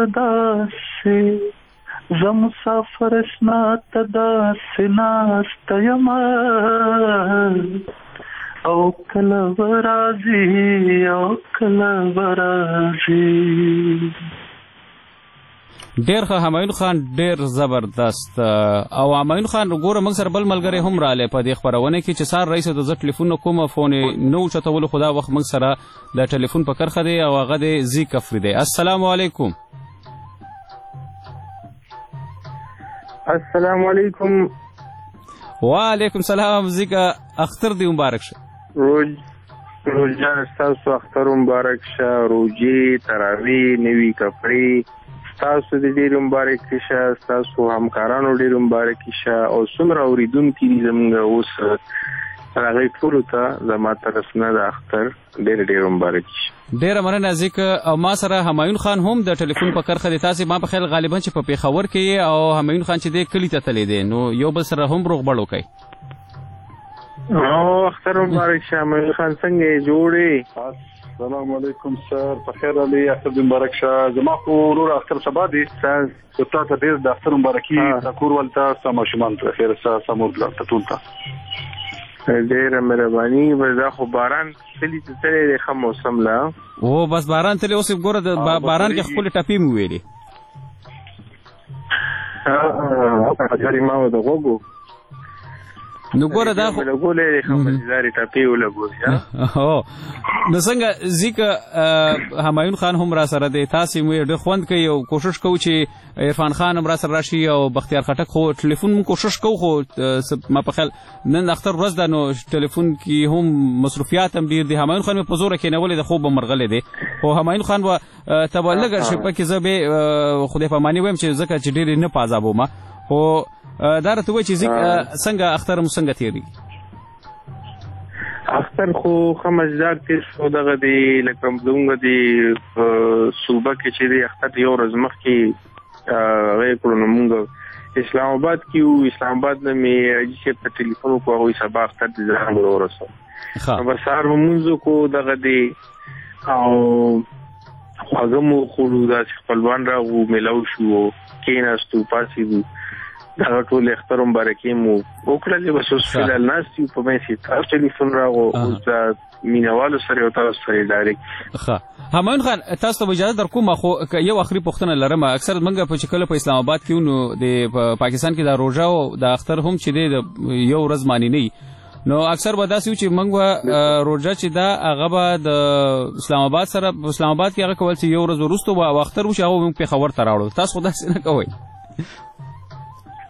داسې زه مسافر اسنات داسې ناسته یم او کله به راځي او کله به راځي ډېر ښه همایون خان ډېر زبردست او همایون خان ګوره موږ سره بل ملګری هم رالی په دې خپرونه کې چې سهار رئیس ته زه ټلیفون کوم فون یې نه اوچتولو خو دا وخت موږ سره د ټلیفون په کرښه دی او هغه دی زی کفري دی السلام علیکم السلام علیکم وعلیکم سلام زیکا اختر دی مبارک شه روز روزجان ستاسو اختر مبارک شه روجې تراویح نوي کپړې ستاسو د ډېر مبارک شه ستاسو همکارانو ډېر مبارک شه او څومره اورېدونکي دي زموږ اوس هغوی ټولو ته زما طرف نه د اختر ډېر ډېر مبارک شه ډېره مننه ځکه او ما سره همایون خان هم د ټلیفون په کرښه دی تاسې ما په خیال غالبا چې په پېښور کې یې او همایون خان چې دی کلي ته تللی دی نو یو بل سره هم روغبړ وکئ او اختر مبارک شه همایون خان څنګه یې جوړې السلام علیکم سر په خیر علي اختر دې مبارک شه زما خو ورور اختر سبا دی سر تا ته ډېر د اختر مبارکي د کور ولته ستا ماشومان ته خیر ستا ستا مور پلار ته ټول ته ډېره مهرباني بس دا خو باران کلي ته تللی دی ښه موسم لا او بس باران تللی اوس ګوره د باران کې خپلې ټپې مې وویلې ما و د غوږو نو ګوره دا خو لګولې خبرداري ټپې ولګولې نو څنګه ځکه همایون خان هم را سره دی تاسې مو ډېر خوند کوي او کوشش کوو چې عرفان خان هم را سره راشي او بختیار خټک خو ټلیفون مو کوشش کوو خو ما په خیال نن اختر ورځ ده نو ټلیفون کې هم مصروفیات هم ډېر دي همایون خان مې په زوره کېنولې د خوب به مرغلی دی خو همایون خان به ته به لږه شپه کې زه به خدای په اماني وایم چې ځکه چې ډېرې نه په عذابوم خو دا راته وایي چې څنګه اختر مو څنګه تېرېږي اختر خو ښه مزدار تېر شو دغه دی لکه زموږ د صوبه کې چې دی اختر یو ورځ مخکې هغه یې کړو نو موږ اسلام آباد کې وو اسلام آباد نه مې حاجي صاحب ته ټلیفون وکړو هغوی سبا اختر د زه هم ورورسوم نو به سهار به مونځ وکړو دغه دی او خواږه مو وخوړو داسې خپلوان راغلو میلاو شو کېناستو پاڅېدو دغه ټول اختر مبارکې مو وکړلې بس اوس فلحال ناست یو په منځ کې تاسو ټلیفون راغلو اوس د مینهوالو سره یو تاسو سره ډایرکټ ښه همایون خان تاسو ته اجازه در کوم خو یو اخري پوښتنه لرم اکثر موږ په چې کله په اسلام آباد کې نو د پاکستان کې د روژه او د اختر هم چې دی یو ورځ معنی نه نو اکثر به داسې و چې موږ به روژه چې دا هغه به د اسلام آباد سره په اسلام آباد کې هغه کول چې یو ورځ وروسته به اختر وشي هغه موږ پېښور ته راوړو تاسو خو داسې نه کوئ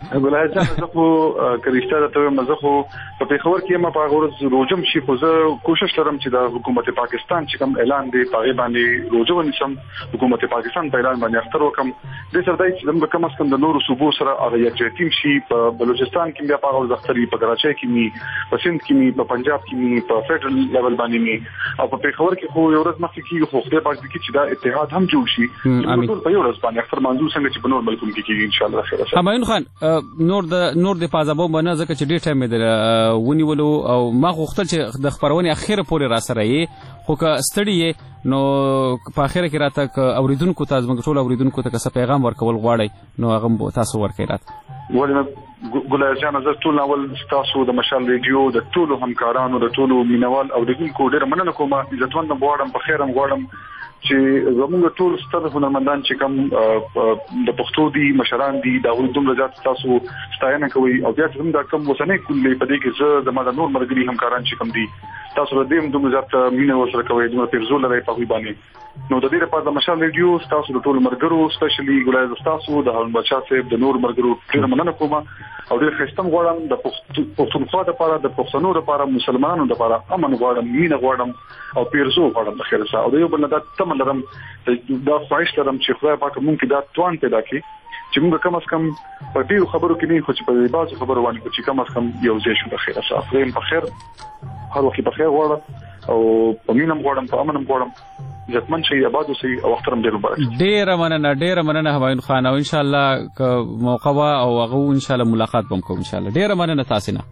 ګلای جان زه خو کریشته د ته مزه خو په پیښور کې ما په غوړ روزم شي خو زه کوشش لرم چې د حکومت پاکستان چې کوم اعلان دی په باندې روزه ونیسم حکومت پاکستان په اعلان باندې اختر وکم د سردای چې موږ کوم څنګه د نورو صوبو سره هغه یکجهتیم شي په بلوچستان کې بیا په غوړ اختر په کراچۍ کې می په سند کې می په پنجاب کې می په فدرل لیول باندې می او په پیښور کې خو یو ورځ مخکې کې خو خدای پاک دې چې دا اتحاد هم جوړ شي چې ټول په یو ورځ باندې اختر منځو څنګه چې په نور ملکونو کې کېږي ان شاء الله خیر. همایون خان نور د نور د پازابو باندې ځکه چې ډېر ټایم مې ونیولو او ما غوښتل چې د خبرونې اخیره پورې را سره یې خو که ستړي یې نو په اخیره کې راته اوریدونکو ته زموږ ټول اوریدونکو ته څه پیغام ورکول غواړئ نو هغه تاسو ورکړئ راته. ولې ګلای جان زه ټول اول تاسو د مشال ریډیو د ټولو همکارانو د ټولو مینوال اوریدونکو ډېر مننه کوم عزتمن غواړم په خیرم غواړم چې زموږ ټول ستر هنرمندان چې کوم د پښتو دي مشران دي دا ول دومره زیات تاسو ستاینه کوي او بیا چې موږ دا کوم وسنه کولې په دې کې زه د ما د نور مرګري همکاران چې کوم دي تاسو ردی هم دومره زیات مینه ورسره کوي دومره پیرزول لري په وی باندې نو د دې لپاره د مشال ریډیو تاسو د ټول مرګرو سپیشلی ګلای تاسو د هارون بچا صاحب د نور مرګرو ډېر مننه کوم او ډېر خستم غواړم د پښتونخوا لپاره د پښتنو لپاره مسلمانانو لپاره امن غواړم مینه غواړم او پیرزو غواړم د خیر سره او د یو بل نه تم لرم دا خواهش لرم چې خدای پاک مونږ کې دا توان پیدا کړي چې موږ کم از کم په دې خبرو کې نه خو چې په بعض خبرو باندې چې کم از کم یو ځای شو د خیر سره خدای په خیر هر وخت په خیر غواړم او په مینم غواړم په امنم غواړم عزتمن شي آباد اوسئ او اخترم ډیر مبارک. ډیره مننه ډیره مننه همایون خان او ان شاء الله که موقع وا او هغه ان شاء الله ملاقات بم کوم ان شاء الله. ډیره مننه تاسو نه.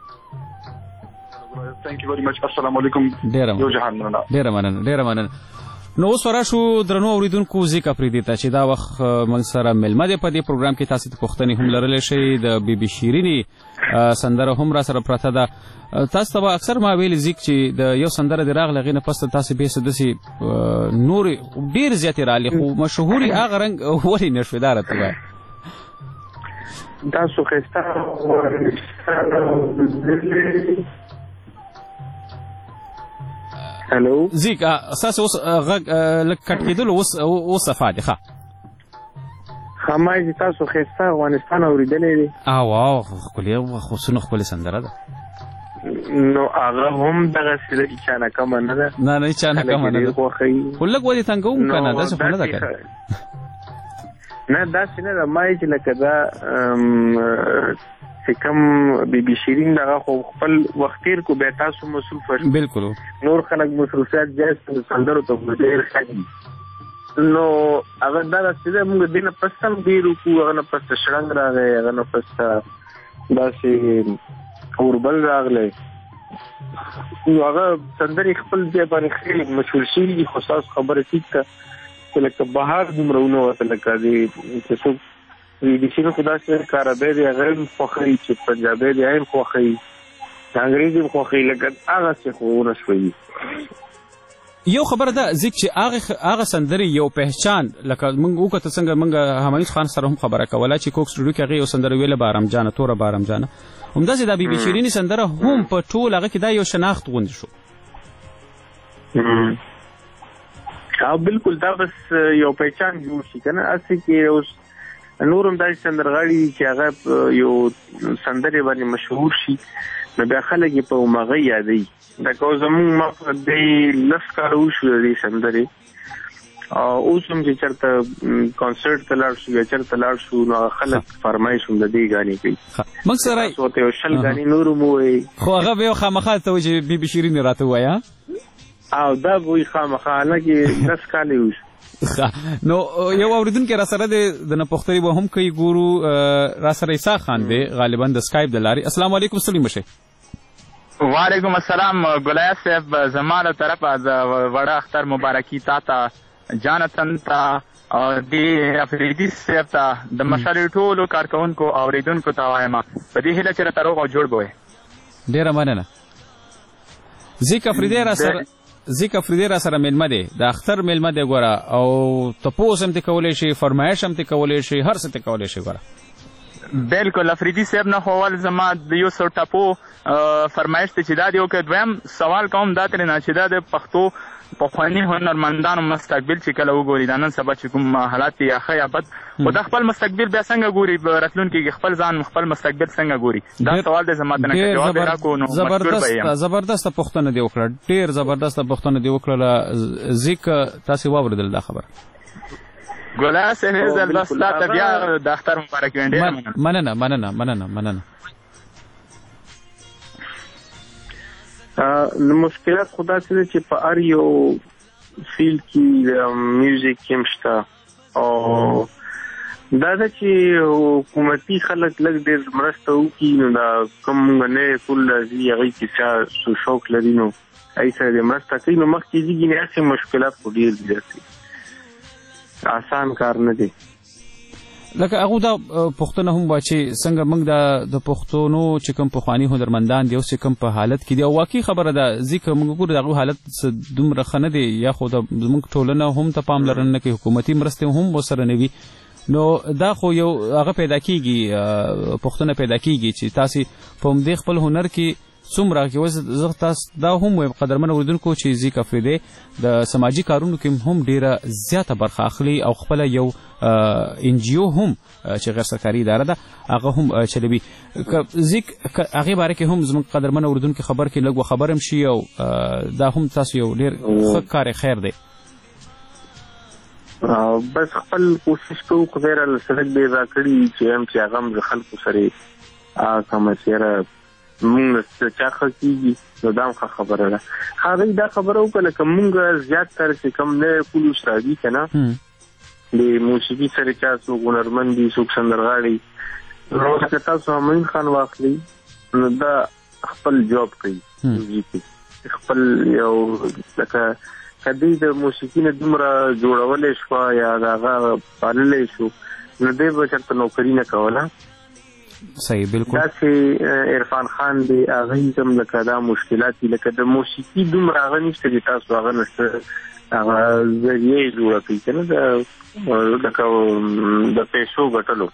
Thank you very much. السلام علیکم. یو جهان مننه. ډیره مننه ډیره مننه. نو اوس ورشو درنو اوریدونکو ځکه پرې دیته چې دا وخت موږ سره ملمه دی په دې پروګرام کې تاسو ته پوښتنې هم لرلی شئ د بي بي شیرینې سندره هم را سره پرته ده. تاسو ته به اکثر ما ویلي ځیک چې د یو سندره دې راغله هغې نه پس تاسو بیا څه داسې نورې ډېر زیاتې رالې خو مشهورې هغه رنګ ولې نه شوې دا راته ووایه. تاسو ښایسته هلو زیک اساس اوس غږ لږ کټ کېدلو اوس اوس صفا دی ښه خامای چې تاسو ښایسته افغانستان اورېدلی دی او او ښکلې خصونه ښکلې سندره ده نو هغه هم دغسې ده چې چا نه کمه نه ده نه نه چا نه کمه نه ده خو لږ ولې تنګوم که نه داسې خو نه ده که نه داسې نه ده ما یې چې لکه دا چې کوم بي بي شیرین دغه خو خپل وخت تېر کو بیا تاسو مصروفه شو بلکل نور خلک مصروفیات جایز سندرو ته ډېر ښه دي نو هغه دغسې ده موږ دې نه پس هم ډېر وکړو هغه نه پس ته شړنګ راغی هغه نه پس ته داسې اوربل راغلی نو هغه سندرې خپل ځای باندې ښې مشهور شوي دي خو ستاسو خبره ټیک ده چې لکه بهار دومره ونه وته لکه دې چې څوک بي بي شیرین خو داسې کارابی دی هغه هم خوښوي چې پنجابی دی هغه هم خوښوي انګریزي هم خوښوي لکه هغسې خو ونه شوي. یو خبره ده ځکه چې هغه هغه سندرې یو پهچان لکه موږ وکړه څنګه موږ همایون خان سره هم خبره کوله چې کوک سټوډیو کې هغې یو سندره ویله بارم جانه توره بارم جانه همداسې دا بي بي شیرینې سندره هم په ټول هغه کې دا یو شناخت غوندې شو. او بلکل دا بس یو پهچان جوړ شي که نه هسې کې اوس نور هم داسې سندرغاړي چې هغه یو سندرې باندې مشهور شي نو بیا خلک یې په هماغه یادوي لکه اوس زمونږ ما په دې لس کاله وشو د دې سندرې او اوس هم چې چېرته کانسرټ ته لاړ شو یا چېرته لاړ شو نو هغه خلک فرمایش هم د دې ګانې کوي موږ سره تاسو ورته یو شل ګانې نور هم ووایي خو هغه به یو خامخا ته وایي چې بي بي شیرینې راته ووایه او دا به وایي خامخا حالانکې لس کاله وشو. نو یو اوریدونکی را سره دی د نه پوښتنې به هم کوي ګورو را سره عیسی خان دی غالبا د سکایپ د لارې. السلام علیکم ستړي مه شئ. وعلیکم السلام ګلایه صاحب زما له طرفه د وړه اختر مبارکي تا ته جانتن ته او دې افریدي صاحب ته د مشالې ټولو کارکوونکو اوریدونکو ته وایم په دې هیله چې راته روغ او جوړ به وي. ډېره مننه. ځکه افریدی را سره ځکه افریدی را سره میلمه دی د اختر میلمه دی ګوره او تپوس هم ترې کولی شي فرمایش هم ترې کولی شي هر څه ترې کولی شي ګوره. بلکل افریدي صاحب نه خو اول زما د یو څو ټپو فرمایش دی چې دا دی وکړه دویم سوال کوم دا ترې نه چې دا د پښتو پخواني هنرمندانو مستقبل چې کله وګوري دا نن سبا چې کوم حالات یا ښه یا بد خو د خپل مستقبل بیا څنګه ګوري راتلونکي کې خپل ځان خپل مستقبل څنګه ګوري دا سوال دی زما ته نه جواب راکو نو زبردست زبردست پوښتنه دی وکړه ډېر زبردست پوښتنه دی وکړه ځکه تاسو واوریدل دا خبره ګلای صاحب زلستا ته بیا د اختر مبارک وینډه مننه مننه مننه مننه نو مشکلات خدا سره چې په هر یو فیلډ کې میوزیک کې مشته او دا د چې حکومتي خلک لږ ډېر مرسته وکړي نو دا کوم نه ټول راځي هغوی چې څه شوق لري نو هغوی سره مرسته کوي نو مخکې ځي نه هسې مشکلات خو ډېر دي داسې آسان کار نه دی لکه هغه دا پښتون هم وا چې څنګه موږ د پښتونو چې کوم پخوانی هنرمندان دي او چې کوم په حالت کې دي او واقعي خبره ده ځکه موږ ګورو دغه حالت دومره خنه دي یا خو د موږ ټولنه هم ته پاملرنه کوي حکومتي مرسته هم وسره نه وي نو دا خو یو هغه پیدا کیږي پښتون پیدا کیږي چې تاسو په دې خپل هنر کې څومره کې وز زه تاسو دا هم وي قدرمن اوریدونکو چې ځکه افریدي د سماجی کارونو کې هم ډیره زیاته برخه اخلي او خپل یو ان جی او هم چې غیر سرکاري اداره ده هغه هم چلوي ځکه هغه باره کې هم زموږ قدرمن اوریدونکو خبر کې لږ خبرم شي او دا هم تاسو یو ډیر ښه کار خیر دی بس خپل کوشش کوو خدای را سره دې راکړي چې هم چې هغه خلکو سره کوم سره مونږ چې څه کیږي نو دا خبره ده هغه دا خبره وکړه چې مونږ زیات تر چې کم نه پولیس راځي کنه د موسیقي سره چې څو هنرمند دي څو سندرغاړي نو چې تاسو امین خان واخلي نو دا خپل جواب کوي خپل یو لکه کدی د موسیقي نه دومره جوړولې شو یا هغه پاللې شو نو دې به چرته نوکری نه کوله صحیح بالکل دا چې عرفان خان دی هغه هم لکه دا مشکلات دي لکه د موسیقي دومره هغه نشته چې تاسو هغه نشته هغه ذریعه جوړه کوي کنه د لکه د پیسو ګټلو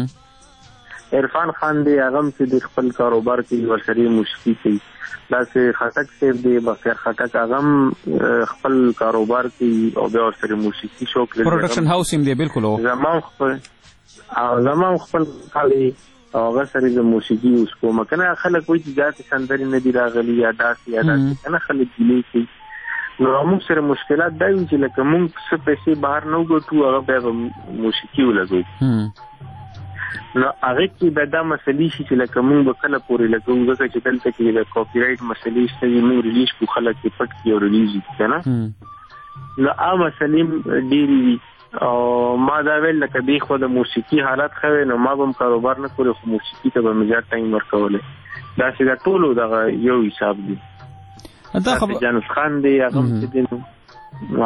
عرفان خان دی هغه چې د خپل کاروبار کې ورسره موسیقي کوي دا چې خټک صاحب دی بخیر خټک هغه خپل کاروبار کې او بیا ورسره موسیقي شوق لري پروډکشن هاوس هم دی بالکل زمون خپل او زمون خپل خالي هغه سره د موسیقي اوس کوم کنه خلک وایي چې ذات سندري نه دی راغلي یا داسې یا داسې کنه خلک دي کوي نو موږ سره مشکلات دا وي چې لکه موږ څه پیسې بهر نه وګټو هغه بیا موسیقي ولګوي نو هغه کې دا د مسلې شي چې لکه موږ به کله پورې لګو ځکه چې دلته کې د کاپی رائټ مسلې شته موږ ریلیز کو خلک کې پټ کې او ریلیز کنه نو هغه مسلې ډېری او ما دا ویل لکه دی خو د موسیقي حالت خو نو ما هم کاروبار نه کولې خو موسیقي ته به مزه ټایم ورکولې دا چې دا ټولو دغه یو حساب دی دا خبر جانس خان دی هغه چې دی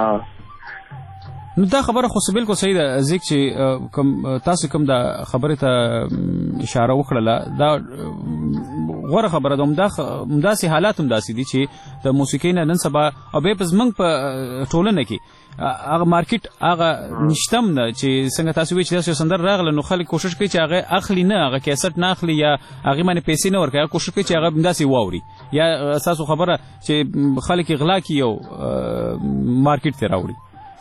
نو دا خبره خو بالکل صحیح ده ځکه چې کوم تاسو کوم دا خبره ته اشاره وکړه دا غوړه خبره ده همدا همداسې حالات همداسې دي چې د موسیقي نه نن سبا او به پس موږ په ټولنه کې هغه مارکیټ هغه نشتم نه چې څنګه تاسو وی چې تاسو سندر راغله نو خلک کوشش کوي چې هغه اخلي نه هغه کیسټ نه اخلي یا هغه باندې پیسې نه ورکوي کوشش کوي چې هغه همداسې واوري یا اساسو خبره چې خلک غلا کوي او مارکیټ ته راوړي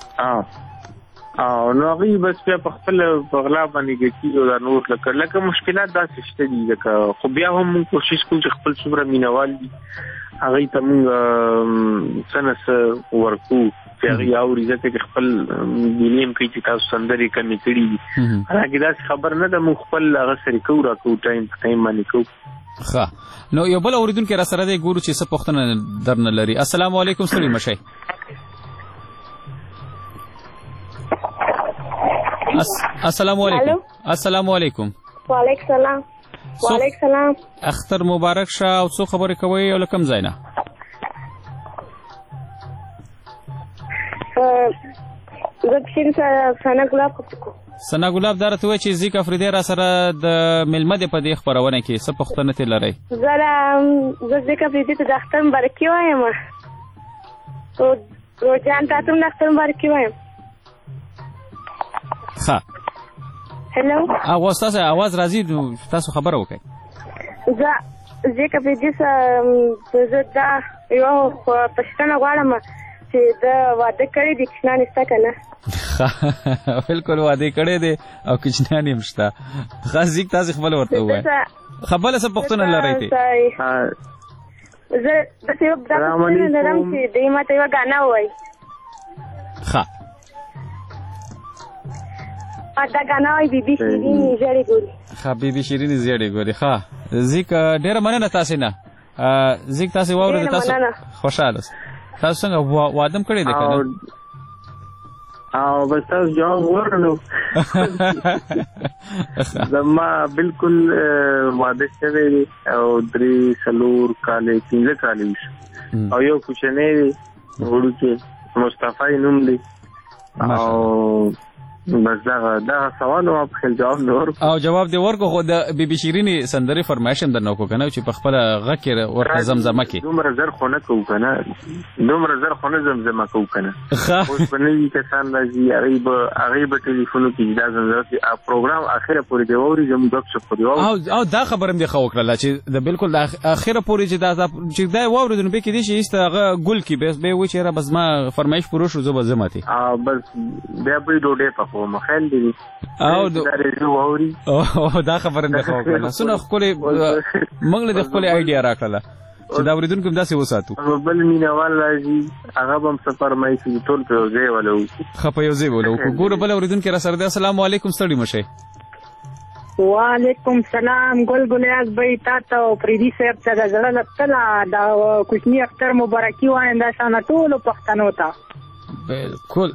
او نو هغه بس په خپل بغلا باندې کېږي دا نور لکه لکه مشکلات دا شته دي لکه خو بیا هم کوشش کوو چې خپل څومره مینوال دي هغه ته موږ سنس ورکو چې هغه اوري ځکه خپل دینیم کې چې تاسو سندري کوي کړي دي هغه دا خبر نه ده موږ خپل هغه سره کوو راکو ټایم ټایم باندې کوو ښه نو یو بل اوریدونکو را سره دی ګورو چې څه پوښتنه درنه لري السلام علیکم ستړي مشي السلام علیکم السلام علیکم وعلیکم السلام وعلیکم السلام اختر مبارک شه او څو خبرې کوي او لکم زینا زکشین سنا ګلاب کو سنا ګلاب درته وای چې ځکه افریدي را سره د ملمد په دې خبرونه کې څه پښتنه ته لري زه ځکه افریدي ته د اختر مبارکي وایم او او جان تاسو د اختر مبارکي وایم ها هلو اواز تاسو اواز راځي تاسو خبره وکړئ زه ځکه په دې سره زه دا یو پښتنه غواړم چې د واده کړی دي کشنان شته که نه؟ بالکل واده کړی دی او کشنان یې هم شته. ښه زیک تاسې خپله ورته ووایه خپله څه پوښتنه لرئ تی؟ زه داسې یو دا پوښتنه لرم چې دوی ماته یوه ګانا ووایي. ښه دا ګانا وایي بیبي شیرینې ژړې ګوري. ښه بیبي شیرینې ژړې ګوري. ښه زیک ډېره مننه تاسې نه. زیک تاسې واورېده تاسو خوشحاله تاسو څنګه واده هم کړی دی که نه؟ او بس تاسو جواب ورکړو. زما بالکل واده شوی دی او درې څلور کالې پنځه کالې وشو او یو کوچنی دی وړوکی مصطفی نوم دی او بس دغه دغه سوال او په خپل جواب نه ورکړو او جواب دی ورکړو. خو د بیبي شیرینې سندرې فرمایش هم درنه وکړو که نه چې په خپله غږ کې ورته زمزمه کړي. دومره زر خو نه کوو که نه دومره زر خو نه زمزمه کوو که نه. اوس به نوي کسان راځي هغوی به هغوی به ټلیفون وکړي دا زمزمه پروګرام اخره پورې دی واوري زموږ ګپ شپ پورې واوري. او دا خبره هم دې ښه وکړله چې د بالکل د اخره پورې چې دا چې دا یې واورېدو نو بیا کېدای شي ایسته هغه ګل کړي بیا به یې وایي چې یاره بس زما فرمایش پوره شو زه به ځم اتې بس بیا به یې ډوډۍ پخوم خیال دی او دا خبره نه ښه وکړله. څونه ښکلې موږ له د خپلې آیډیا راکړله چې دا اورېدونکي هم داسې وساتو. بل مینهوال راځي هغه به هم څه فرمایي چې ټول په یو ځای وله وکړو. ښه په یو ځای وله وکړو. ګوره بل اورېدونکي را سره دی. السلام علیکم ستړي مه شئ. وعلیکم سلام ګل ګلیاز بھائی تا ته او فریدي صاحب ته د زړه له تله د کوچني اختر مبارکي وایم دا شانه ټولو پښتنو ته. بالکل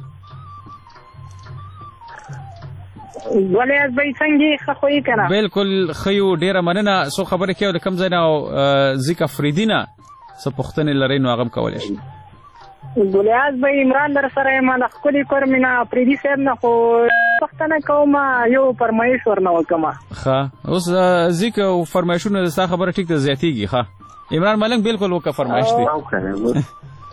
ګلیاز بھائی څنګه ښه خو یې که نه؟ بالکل ښه یو ډېره مننه. څو خبرې کوي د کوم ځای نه او ځکه فریدي نه څه پوښتنې لرئ نو هغه هم کولی شي. ګلیاز بھائی عمران در سره یم د ښکلې کور مې نه فریدي صاحب نه خو پوښتنه کوم یو فرمایش ورنه وکړم. ښه اوس ځکه فرمایشونه ستا خبره ټیک ده زیاتېږي. ښه عمران ملنګ بالکل وکړه فرمایش دی.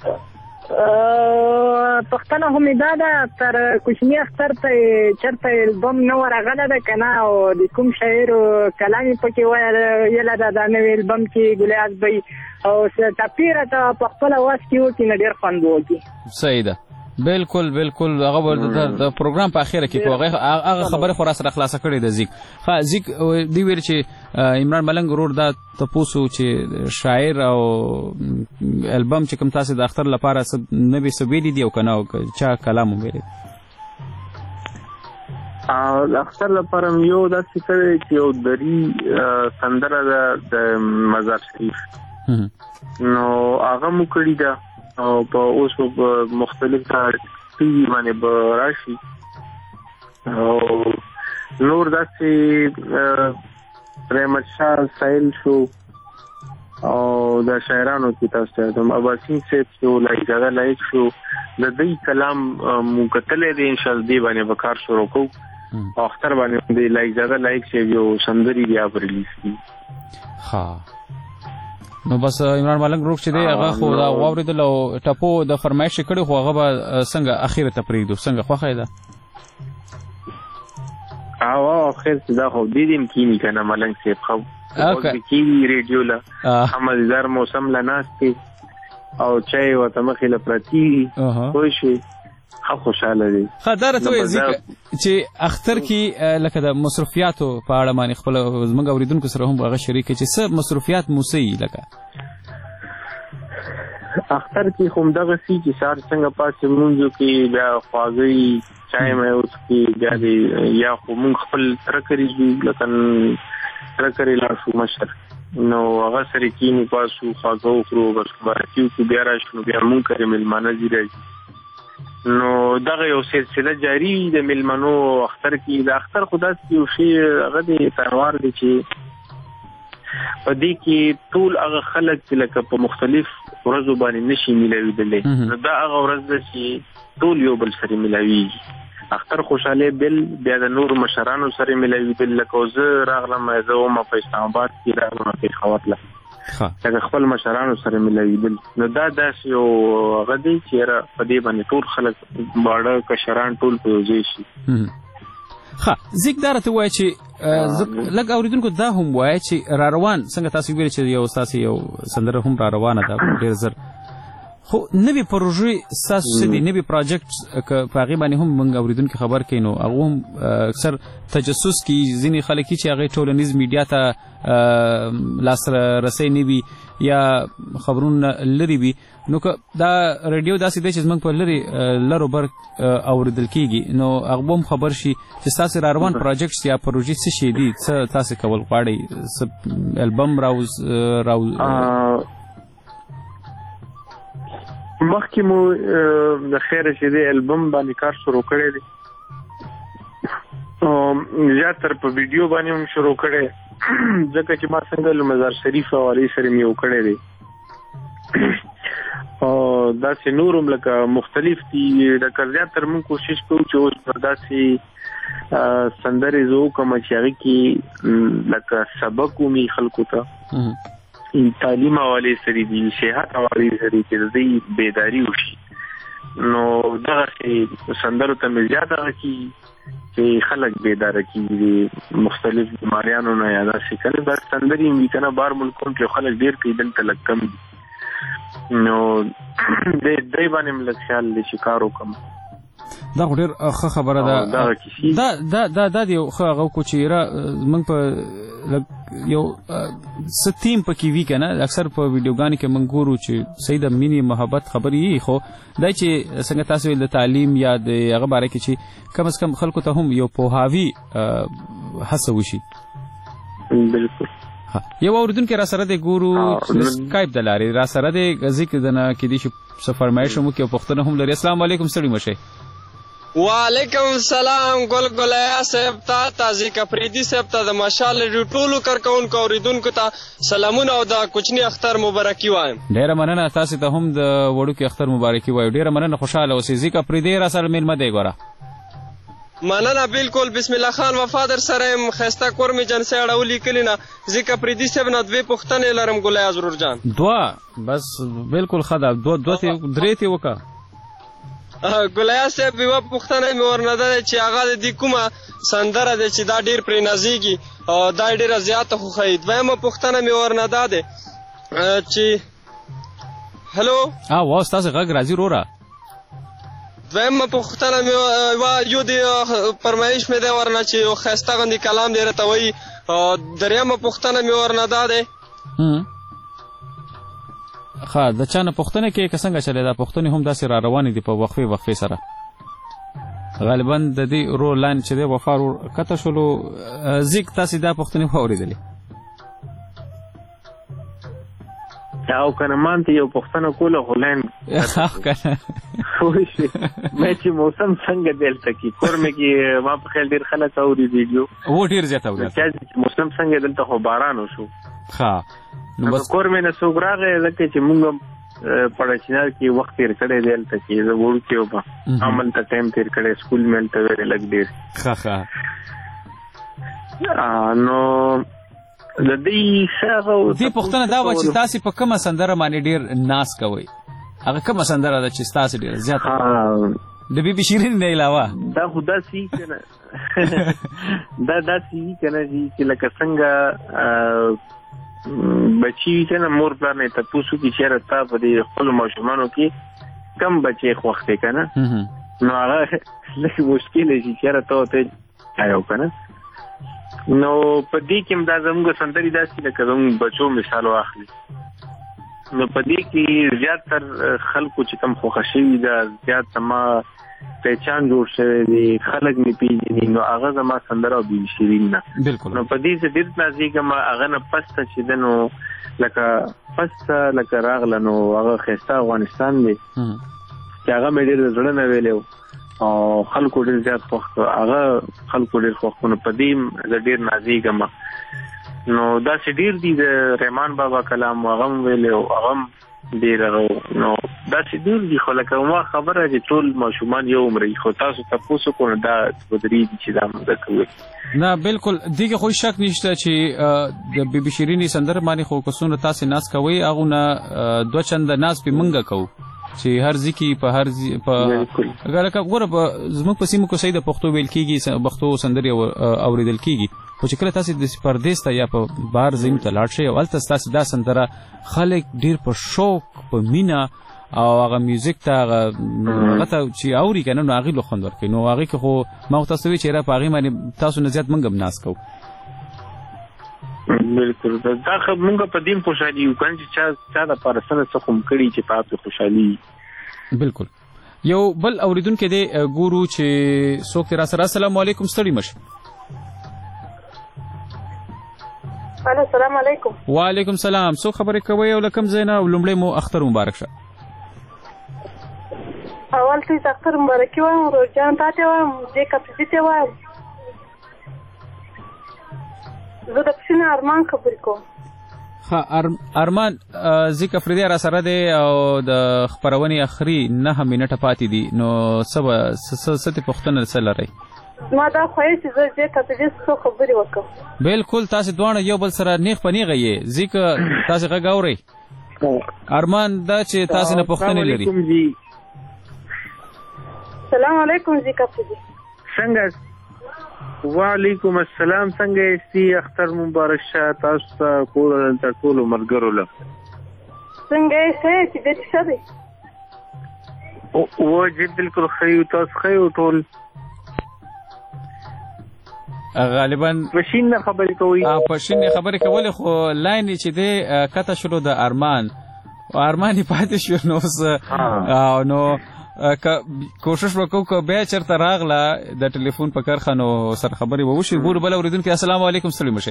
پښتنه خو مې دا ده تر کوچني اختر ته چېرته البم نه ورغلی ده که نه او د کوم شاعر کلام یې پکې ویله ده دا نوی البم کې ګلیاز بھائی او ټپې راته په خپله وس کې وکړي نو ډېر خوند به وکړي. صحیح ده بالکل بالکل هغه به د پروګرام په اخره کې کوو هغه خبرې خو را سره خلاصه کړې ده. ځیک ښه ځیک دوی ویل چې عمران ملنګ ورور دا تپوس و چې شاعر او البم چې کوم تاسې د اختر لپاره نوي څه ویلي دي او که نه او چا کلام هم ویلی دی؟ د اختر لپاره مې یو داسې کړی چې یو دري سندره ده د مزار شریف نو هغه مو کړې ده او په اوس په مختلف ټي وي باندې به راشي او نور داسې رحمت شاه سایل شو او د شاعرانو کې تاسو ته اباسین صاحب شو لایزاده لایق شو د دې کلام مو کتلې دی ان شاء الله دی باندې به کار شروع کوو او اختر باندې د لایزاده لایق شي یو سندري بیا ریلیز کی. ها نو بس عمران ملنګ روغ چې دی هغه خو دا واورېدل او ټپو د فرمایش کړي خو هغه به څنګه اخیره ته پرېږدو څنګه خوښه ده؟ او خیر دا خو دې دې کینی کنه ملنګ صاحب خو اوکې کی ریډیو لا عملدار موسم لا ناشتي او چای او تمخې لپرتی خو شي خو خوشاله دي. خدای ته ځکه چې اختر کې لکه د مصرفیاتو په اړه باندې خپل زموږ اوریدونکو سره هم هغه شریک چې څه مصرفیات موسی لکه اختر کې هم دغه سي چې سار څنګه پاسه مونږ کې بیا خواږي چای مې اوس کې بیا دی یا خو مونږ خپل تر کړی لکه تر کړی لا شو مشر نو هغه سره کې نه پاسو خواږو خرو بس ورکیو کې بیا راشنو بیا مونږ کرے ملمانه دي راځي نو دغه یو سلسله جاری د ملمنو اختر کې د اختر خدا یو شی هغه د تروار دي چې په دې کې ټول هغه خلک چې لکه په مختلف ورځو باندې نشي ملويدلې نو دا هغه ورځ ده چې ټول یو بل سره ملوي اختر خوشاله بل بیا د نور مشرانو سره ملويدل لکه زه راغلم زه هم په اسلام آباد کې راغلم په خواتله څنګه خپل مشرانو سره ملويدل نو دا داس یو غدي چې را په دې باندې ټول خلک باړه کشران ټول په یوځای شي. ها ځکه درته وای چې لږ اوریدونکو دا هم وای چې را روان څنګه تاسو ویل چې یو تاسو یو سندره هم را روانه ده ډیر زر خو نوی پروژې ستاسو څه دي نوی پروجیکټ که په هغې باندې هم موږ اورېدونکي خبر کوي نو هغه هم اکثر تجسس کوي ځینې خلک چې هغې ټولنیز میډیا ته لاسرسی نه وي یا خبرونه لرې وي نو که دا ریډیو داسې دی چې زموږ په لرې لرو بر اورېدل کېږي نو هغه به هم خبر شي چې ستاسې را روان پروجیکټس یا پروژې څه شی دي څه تاسې کول غواړئ څه البم راوز مخکې مو د خیره چې دی البم باندې کار شروع کړی دی زیاتره په ویډیو باندې هم شروع کړی ځکه چې ما څنګه له مزار شریف حوالې سره مې یو کړی دی او داسې نور هم لکه مختلف دي لکه زیاتره موږ کوشش کوو چې اوس پر داسې سندرې زه وکړم چې هغې کې لکه سبق ومي خلکو ته تعلیم حوالې سره دي صحت حوالې سره چې د دوی بیداري وشي نو دغسې سندرو ته مې زیات هغه کېږي چې خلک بیداره کېږي مختلف بیماریانو نه یا داسې که نه دا سندرې هم وي که نه بهر ملکونو کې خلک ډېر کوي دلته لږ کم دي نو دې دوی باندې مې لږ خیال دی چې کار وکړم دا خو ډېر ښه خبره ده دا دا دا دا د یو ښه هغه وکړو چې یاره موږ په یو څه تیم پکې وي که نه اکثر په ویډیوګانو کې موږ ګورو چې صحیح د مینې محبت خبرې وي خو دا چې څنګه تاسو ویل د تعلیم یا د هغه باره کې چې کم از کم خلکو ته هم یو پوهاوي هڅه وشي بلکل یو اورېدونکی را سره دی ګورو سکایپ د لارې را سره دی ذکر د نه کېدای شي څه فرمایش هم وکړي او پوښتنه هم لري السلام علیکم ستړي مه شئ وعلیکم السلام ګل ګلیا صاحب ته تازیک افریدي صاحب ته د مشال ریډیو ټولو کارکونکو اوریدونکو ته سلامونه او د کوچني اختر مبارکي وایم ډیره مننه تاسو ته هم د وړوکي اختر مبارکي وایم ډیره مننه خوشاله اوسئ ځکه افریدي را سره میلمه دی ګوره مننه بالکل بسم الله خان وفادر سره يم خسته کور می جنسه اړولې کلینا ځکه افریدي صاحب نه دوی پښتنې لرم ګلیا ضرور جان دوا بس بالکل خدا دو دوه درې تی وکا ګلیا صاحب یوه پوښتنه مې ورنه ده چې هغه د دې کومه سندره ده چې دا ډېر پرې نازېږي او دا ډېره زیاته خوښوي دویمه پوښتنه مې ورنه دا ده چې هلو وا ستاسې غږ راځي وروره دویمه پوښتنه مې یو د فرمایش مې دی ورنه چې یو ښایسته غوندې کلام دی راته وایي دریمه پوښتنه مې ورنه دا دی ښه د چا نه پوښتنه کې که څنګه چلی دا پوښتنې هم داسې را روانې دي په وقفې وقفې سره غالبا د دې رو لاین چې دی وفا رو کته شولو ځیک تاسې دا پوښتنې واورېدلې او که نه مان ته یو پوښتنه کوله خو لاین ما چې موسم څنګه دلته کې کور مې کې ما په خیال ډېر خلک اوري ویډیو و ډېر زیات اوري چې موسم څنګه دلته خو باران وشو ښه نو بس کور مې نه څوک راغی ځکه چې موږ په چینار کې وخت تېر کړی دی هلته کې زه وړوکی وم هملته ټایم تېر کړی سکول مې هلته ویلی لږ ډېر ښه ښه نو د دې دې پوښتنه دا وه چې تاسې په کومه سندره باندې ډېر ناز کوئ هغه کومه سندره ده چې ستاسې ډېره زیاته د بي بي شیرین نه علاوه دا خو داسې وي که نه دا داسې وي که نه چې لکه څنګه بچي وي که نه مور پلار نه یې تپوس وکړي چې یاره ستا په دې خپلو ماشومانو کې کم بچی خوښ دی که نه نو هغه لږ مشکل شي چې یاره ته ورته چایو که نه نو په دې کې هم دا زموږ سندرې داسې لکه زموږ بچو مثال واخلي نو په دې کې زیاتر خلکو چې کوم خوښه شوي ده زیات زما پہچان جوړ شوی دی خلک مې پېژني نو هغه زما سندره او بي بي شیرین ده نو په دې زه ډېر نازېږم هغه نه پسته چې ده نو لکه پسته لکه راغله نو هغه ښایسته افغانستان دی چې هغه مې ډېر د زړه نه ویلی او خلکو ډېر زیات خوښ کړ هغه خلکو ډېر خوښ کړ نو په دې زه ډېر نازېږم نو داسې ډېر دي د رحمان بابا کلام هغه هم ویلی او هغه هم ډېر هغه نو داسې ډېر دي خو لکه ما خبره چې ټول ماشومان یو عمر خو تاسو تپوس وکړو نو دا ودرې دي چې دا مزه کوي نه بالکل دې کې خو شک نشته چې د بي بي شیرینې سندره باندې خو که څومره تاسې ناز کوئ هغو نه دوه چنده ناز پې مونږ کوو چې هر ځکي په هر په لکه ګوره زموږ په سیمو کې صحیح د پښتو ویل کېږي پښتو سندرې اورېدل کېږي خو چې کله تاسې د پردیس ته یا په بهر ځایونو ته لاړ شئ او هلته ستاسې دا سندره خلک ډېر په شوق په مینه او هغه میوزیک ته هغه ته چې اوري کنه نو هغه لوخند ورکوي نو هغه کې خو ما تاسو وی چې را پاغي باندې تاسو نه زیات منګم ناس کو بالکل دا خو موږ په دین خوشالي یو کنه چې چا چا د پرسنه څخه هم کړی چې په خوشالي بالکل یو بل اوریدونکو دی ګورو چې څوک را سره السلام علیکم ستړي مشه السلام علیکم وعلیکم السلام څو خبرې کوي او لکم زینا ولومړی مو اختر مبارک شه اول ته اختر مبارک وایم روزان تاسو وایم دې کپسې ته وایم زه د پښینه ارمان خبرې کوم ها ارمان ذکر فریدی را سره دی او د خبرونې اخري نه منټه پاتې دي نو سبا ست پښتنه سره لري ما دا خوښ چې زه دې کپسې څو خبرې وکم بالکل تاسو دوه یو بل سره نیخ پنیغه یې ذکر تاسو غاوري ارمان دا چې تاسو نه پښتنه لري السلام علیکم ذکر فریدی څنګه وعلیکم السلام څنګه استی اختر مبارک شه تاسو ته کول تر ټولو مرګرو له څنګه یې چې دې څه دی او و جې بالکل خیو تاسو خیو ټول غالبا پښین خبرې کوي ا پښین خبرې کول خو لاین چې دې کته شلو د ارمان او ارمان پاتې شو نو نو کوشش وکړو که بیا چرته راغله د ټلیفون په کرخانو سره خبرې ووشي ګورو بل اوریدونکو السلام علیکم ستړي مشه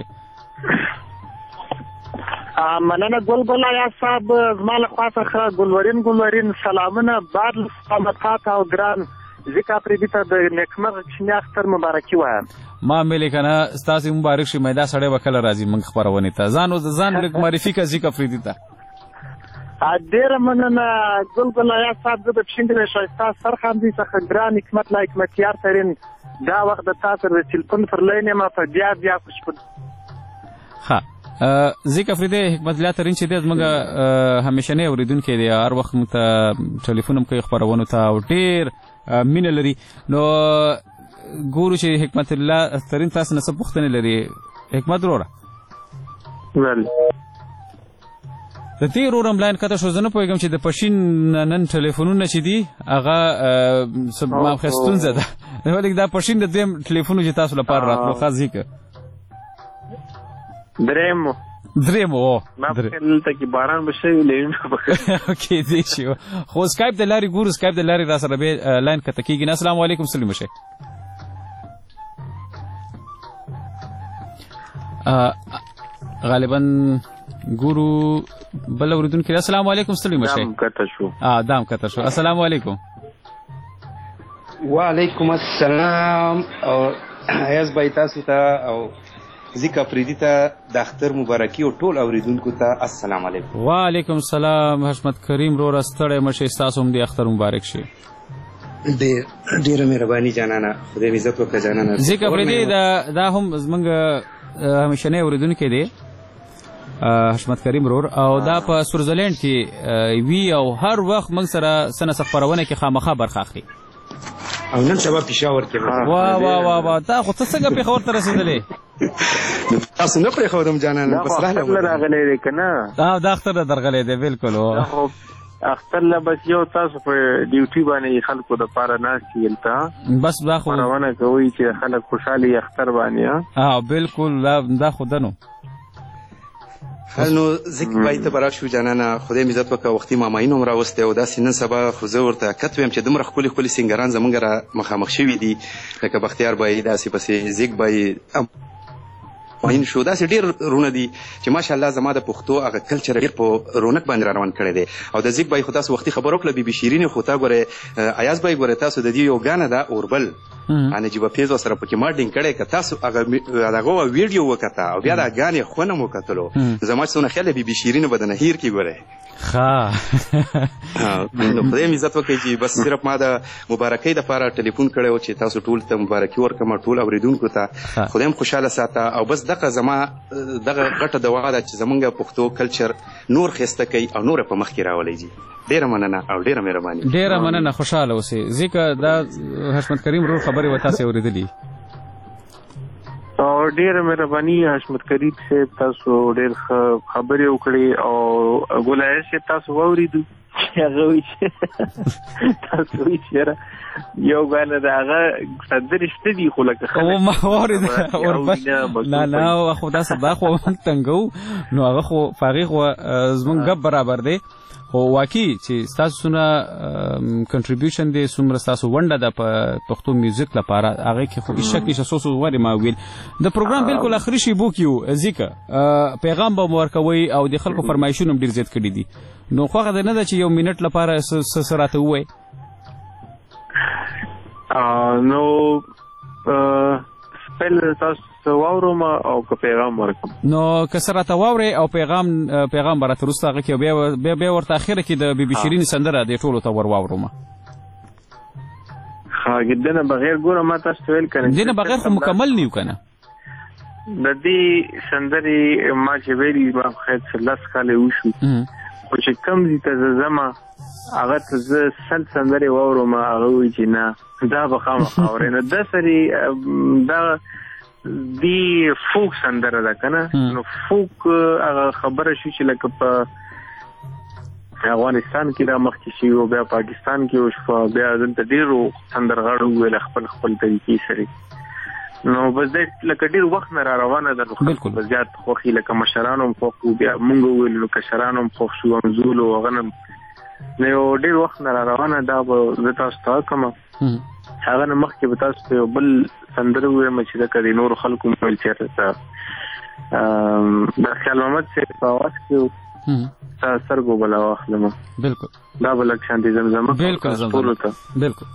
مننه ګلګل یا صاحب زما له خوا څخه ګلورین ګلورین سلامونه بار مقامات او ګران ذکر پرې ته د نیکمرغ چې اختر مبارکي وایم ما ملي کنه ستاسو مبارک شي مېدا سړی وکړه راځي موږ خبرونه ته ځان او ځان لیک معرفي کا ذکر پرې ته ډیر مننه ګلګل یا صاحب د پښینډې شایسته سرخاندي څخه ګران حکمت لا حکمتیار ترين دا وخت د تاسو د ټلیفون پر لاین ما په بیا بیا خوشبو ها ذکر فریده حکمت لا ترين چې د موږ همیشه نه اوریدونکو دی هر وخت مت ټلیفون هم کوي خبرونه ته ډیر مين لري نو ګورو چې حکمت الله ترين تاسو نه څه پوښتنه لري حکمت وروره ول د تیر اورم لاین کته شو زنه پوهیږم چې د پښین نن ټلیفونونه چې دي هغه سب ما خستون زده ولې دا پښین د دیم ټلیفونو چې تاسو لپاره راتلو خاص ذکر درېمو درېمو ما په دلته کې باران بشي لین اوکې دې شو خو سکایپ د لاري ګورو سکایپ د لاري را سره به لاین کته کېږي السلام علیکم سلام شه غالبا ګورو بل اوریدونکو السلام علیکم ستړي مشه دام کته شو اه دام کته شو السلام علیکم وعلیکم السلام او ایاز بای تاسو ته او ذکر فریدی ته د اختر مبارکي او ټول اوریدونکو ته السلام علیکم وعلیکم السلام حشمت کریم رو راستړی مشه تاسو هم د اختر مبارک شي ډیر ډیر مهرباني جانانه خدای عزت وکړه جانانه ذکر فریدی دا دا هم زمونږ همیشه نه اوریدونکو دی حشمت کریم رور او دا په سویټزرلند کې وی او هر وخت موږ سره سنه خبرونه کې خامخا برخه اخلي او نن سبا پېښور کې وا وا وا وا دا خو څنګه پېښور ته رسیدلې تاسو نه پرې خودم جانانه بس راغله راغلې دی کنه دا د اختر درغلې دی بالکل اختر لا بس یو تاسو په ډیوټي باندې خلکو د پاره ناس کیلتا بس دا خو روانه کوي چې خلک خوشحالي اختر باندې ها بالکل دا خودنو نو ذکر پای ته براشو جانانه خدای عزت وکړه وختي ماماین هم راوسته او دا سینن سبا خو زه ورته کتویم چې دومره خولي خولي سنگران زمونږ را مخامخ شوي دي لکه بختیار بای داسې پسې ذکر بای ماین شو داسې ډېر رونه دي چې ماشاءالله زما د پښتو هغه کلچر ډېر په رونق باندې را روان کړی دی او د ذکر بای خو تاسو وختي خبر وکړه بي بي شیرین خو تا ګوره ایاز بای ګوره تاسو د دې یو غانه دا اوربل ان جيبه پیزو سره پکې مارډینګ کړي که تاسو هغه هغه ویډیو وکړه او بیا دا غانې خونه مو کتلو زما څونه خیال بي بي شیرین بدن هیر کی ګوره ها نو خدای عزت وکړي چې بس صرف ما د مبارکۍ د لپاره ټلیفون کړو چې تاسو ټول ته مبارکي ورکړم ټول اوریدونکو ته خدای هم خوشاله ساته او بس دغه زما دغه غټه دوا ده چې زمونږ پښتو کلچر نور خسته کوي او نور په مخ کې راولي جی ډیره مننه او ډیره مهرباني ډیره مننه خوشاله اوسئ ځکه دا حشمت کریم رور خبرې وتا سي اوریدلی او ډیره مهرباني حشمت کریم صاحب تاسو ډیر خبرې وکړې او ګولای شي تاسو واوریدو هغه وی تاسو وی چې یو غاله دا هغه صدر شته دی خو لکه خلک او ما ورید اور بس نه نه خو دا صدا خو تنګو نو هغه خو فقې خو زمونږ غب برابر دی خو واقعي چې تاسو نه کنټریبیوشن دی څومره تاسو ونډه ده په پښتو میوزیک لپاره هغه کې خو شک نشه سوسو وری ما ویل د پروګرام بالکل اخري شی بو کیو ځکه پیغام به ورکوي او د خلکو فرمایشونه ډیر زیات کړي دي نو خو هغه نه ده چې یو منټ لپاره سراته وای نو سپل تاسو واورم او که پیغام ورکم نو که سره ته واوري او پیغام پیغام برته روسته هغه کې بیا بیا ورته اخره کې د بي بي شيرين سندره د ټولو ته ور واورم ها جدنه بغیر ګوره ما تاسو ویل کړم دینه بغیر خو مکمل نیو کنه د دې سندري ما چې ویلي ما خیر څلس کاله وشو او چې کم دي ته زما هغه ته ز سل سندري واورم هغه وی چې نه دا به خامخا اورینه د سری دا دی فوک سندره ده کنه نو فوک هغه خبره شو چې لکه په افغانستان کې را مخکې شي او بیا پاکستان کې او شفا بیا دلته ډیرو سندرغاړو ویل خپل خپل طریقې سره نو بس دې لکه ډیر وخت نه را روانه ده نو بالکل زیات خوخي لکه مشرانو خو بیا مونږ ویل نو کشرانو خو شو منزول او غنم نو ډیر وخت نه را روانه ده به تاسو ته کوم هغه نه مخکې به تاسو ته بل سندره وایم چې د کدي نور خلکو مول چیرته د خیال محمد سے په واس کې تا سرګو بلا واخلم بالکل دا بل شانتي زمزمه بالکل زمزمه بالکل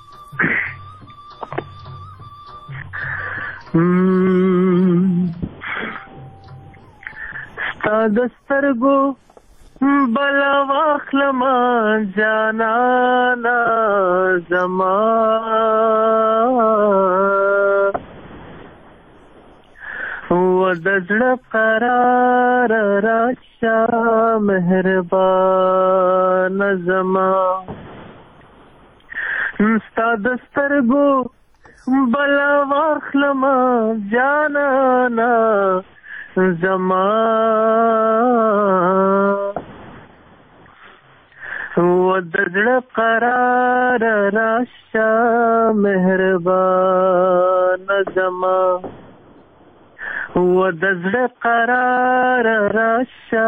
ستا د سترګو بلا واخلم جانانا زما و د زړه قرار راشه مهربان زما ستا د سترګو بلا واخلم جانانا زما و د زړه قرار راشه مهربان زما و د زړه قرار راشه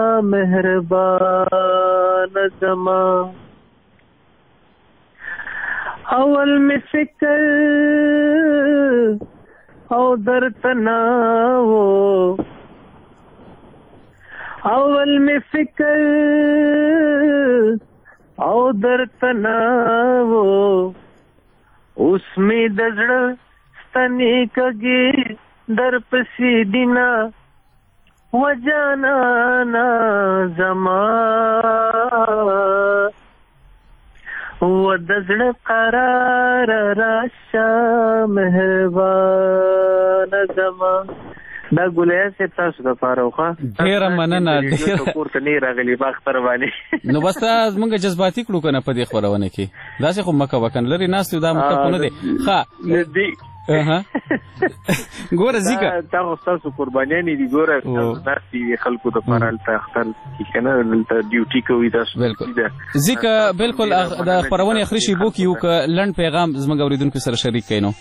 مهربان زما اول می فکر او درته نه و اول می فکر او درته نه و اوس می د زړه ستنې کږې در پسې دینا وجانا زما و د زړه قرار راشه مهربان زما دا ګولیا سي تاسو د فاروخه ډیر مننه ډیر پورته نه راغلی باختر باندې نو بس موږ جذباتي کړو کنه په دې خبرونه کې دا څه خو مکه وکن لري ناس دا مکه نه دي ښه دي اها ګوره ځکه تاسو تاسو قربانیان دي ګوره تاسو خلکو د فرال ته اختر کې کنه دلته ډیوټي کوي تاسو بالکل ځکه بالکل د خبرونه اخري شی بو کیو ک لند پیغام زموږ اوریدونکو سره شریک کینو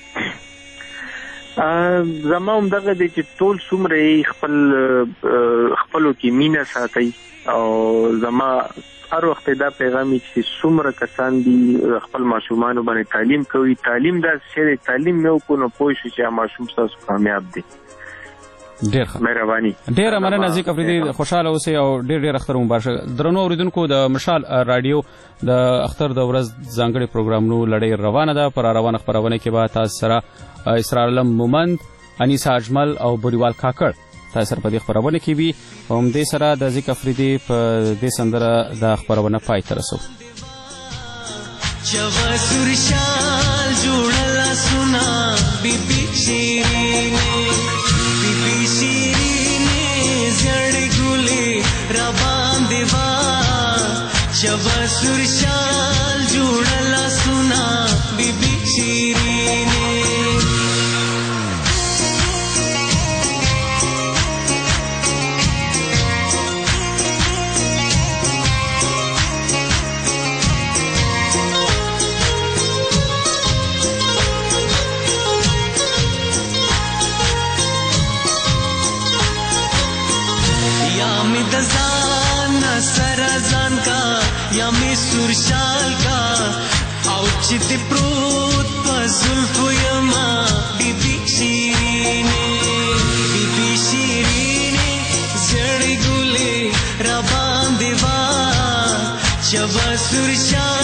زما هم دغه دی چې ټول څومره خپل خپلو کې مینه ساتي او زما هر وخت دا پیغامي چې څومره کسان دي خپل ماشومان باندې تعلیم کوي تعلیم دا چې تعلیم نو کو نو پوه شي چې ماشوم تاسو کامیاب دي ډیر مهرباني ډیر مننه ځکه افریدي خوشاله اوسئ او ډیر ډیر اختر مبارک درنو اوریدونکو د مشال رادیو د اختر د ورځ ځانګړي پروګرامونو لړۍ روانه ده پر روانه خبرونه کې به تاسو سره اسرار علم مومند انیسا اجمل او بوریوال کاکړ تاسو سره په دې خبرونه کې وي او هم دې سره د ځکه افریدي په دې سندره د خبرونه پای ته رسو چوا سورشال جوړلا سنا بیبي شیرینه بیبي شیرینه زړ ګلې را باندې وا چوا سورشال جوړلا سنا بیبي شیرینه شال کا او چې دې پروت په زلفو یما بیبي شیرینې بیبي شیرینې زړې ګلې را باندې وا شبا سور شال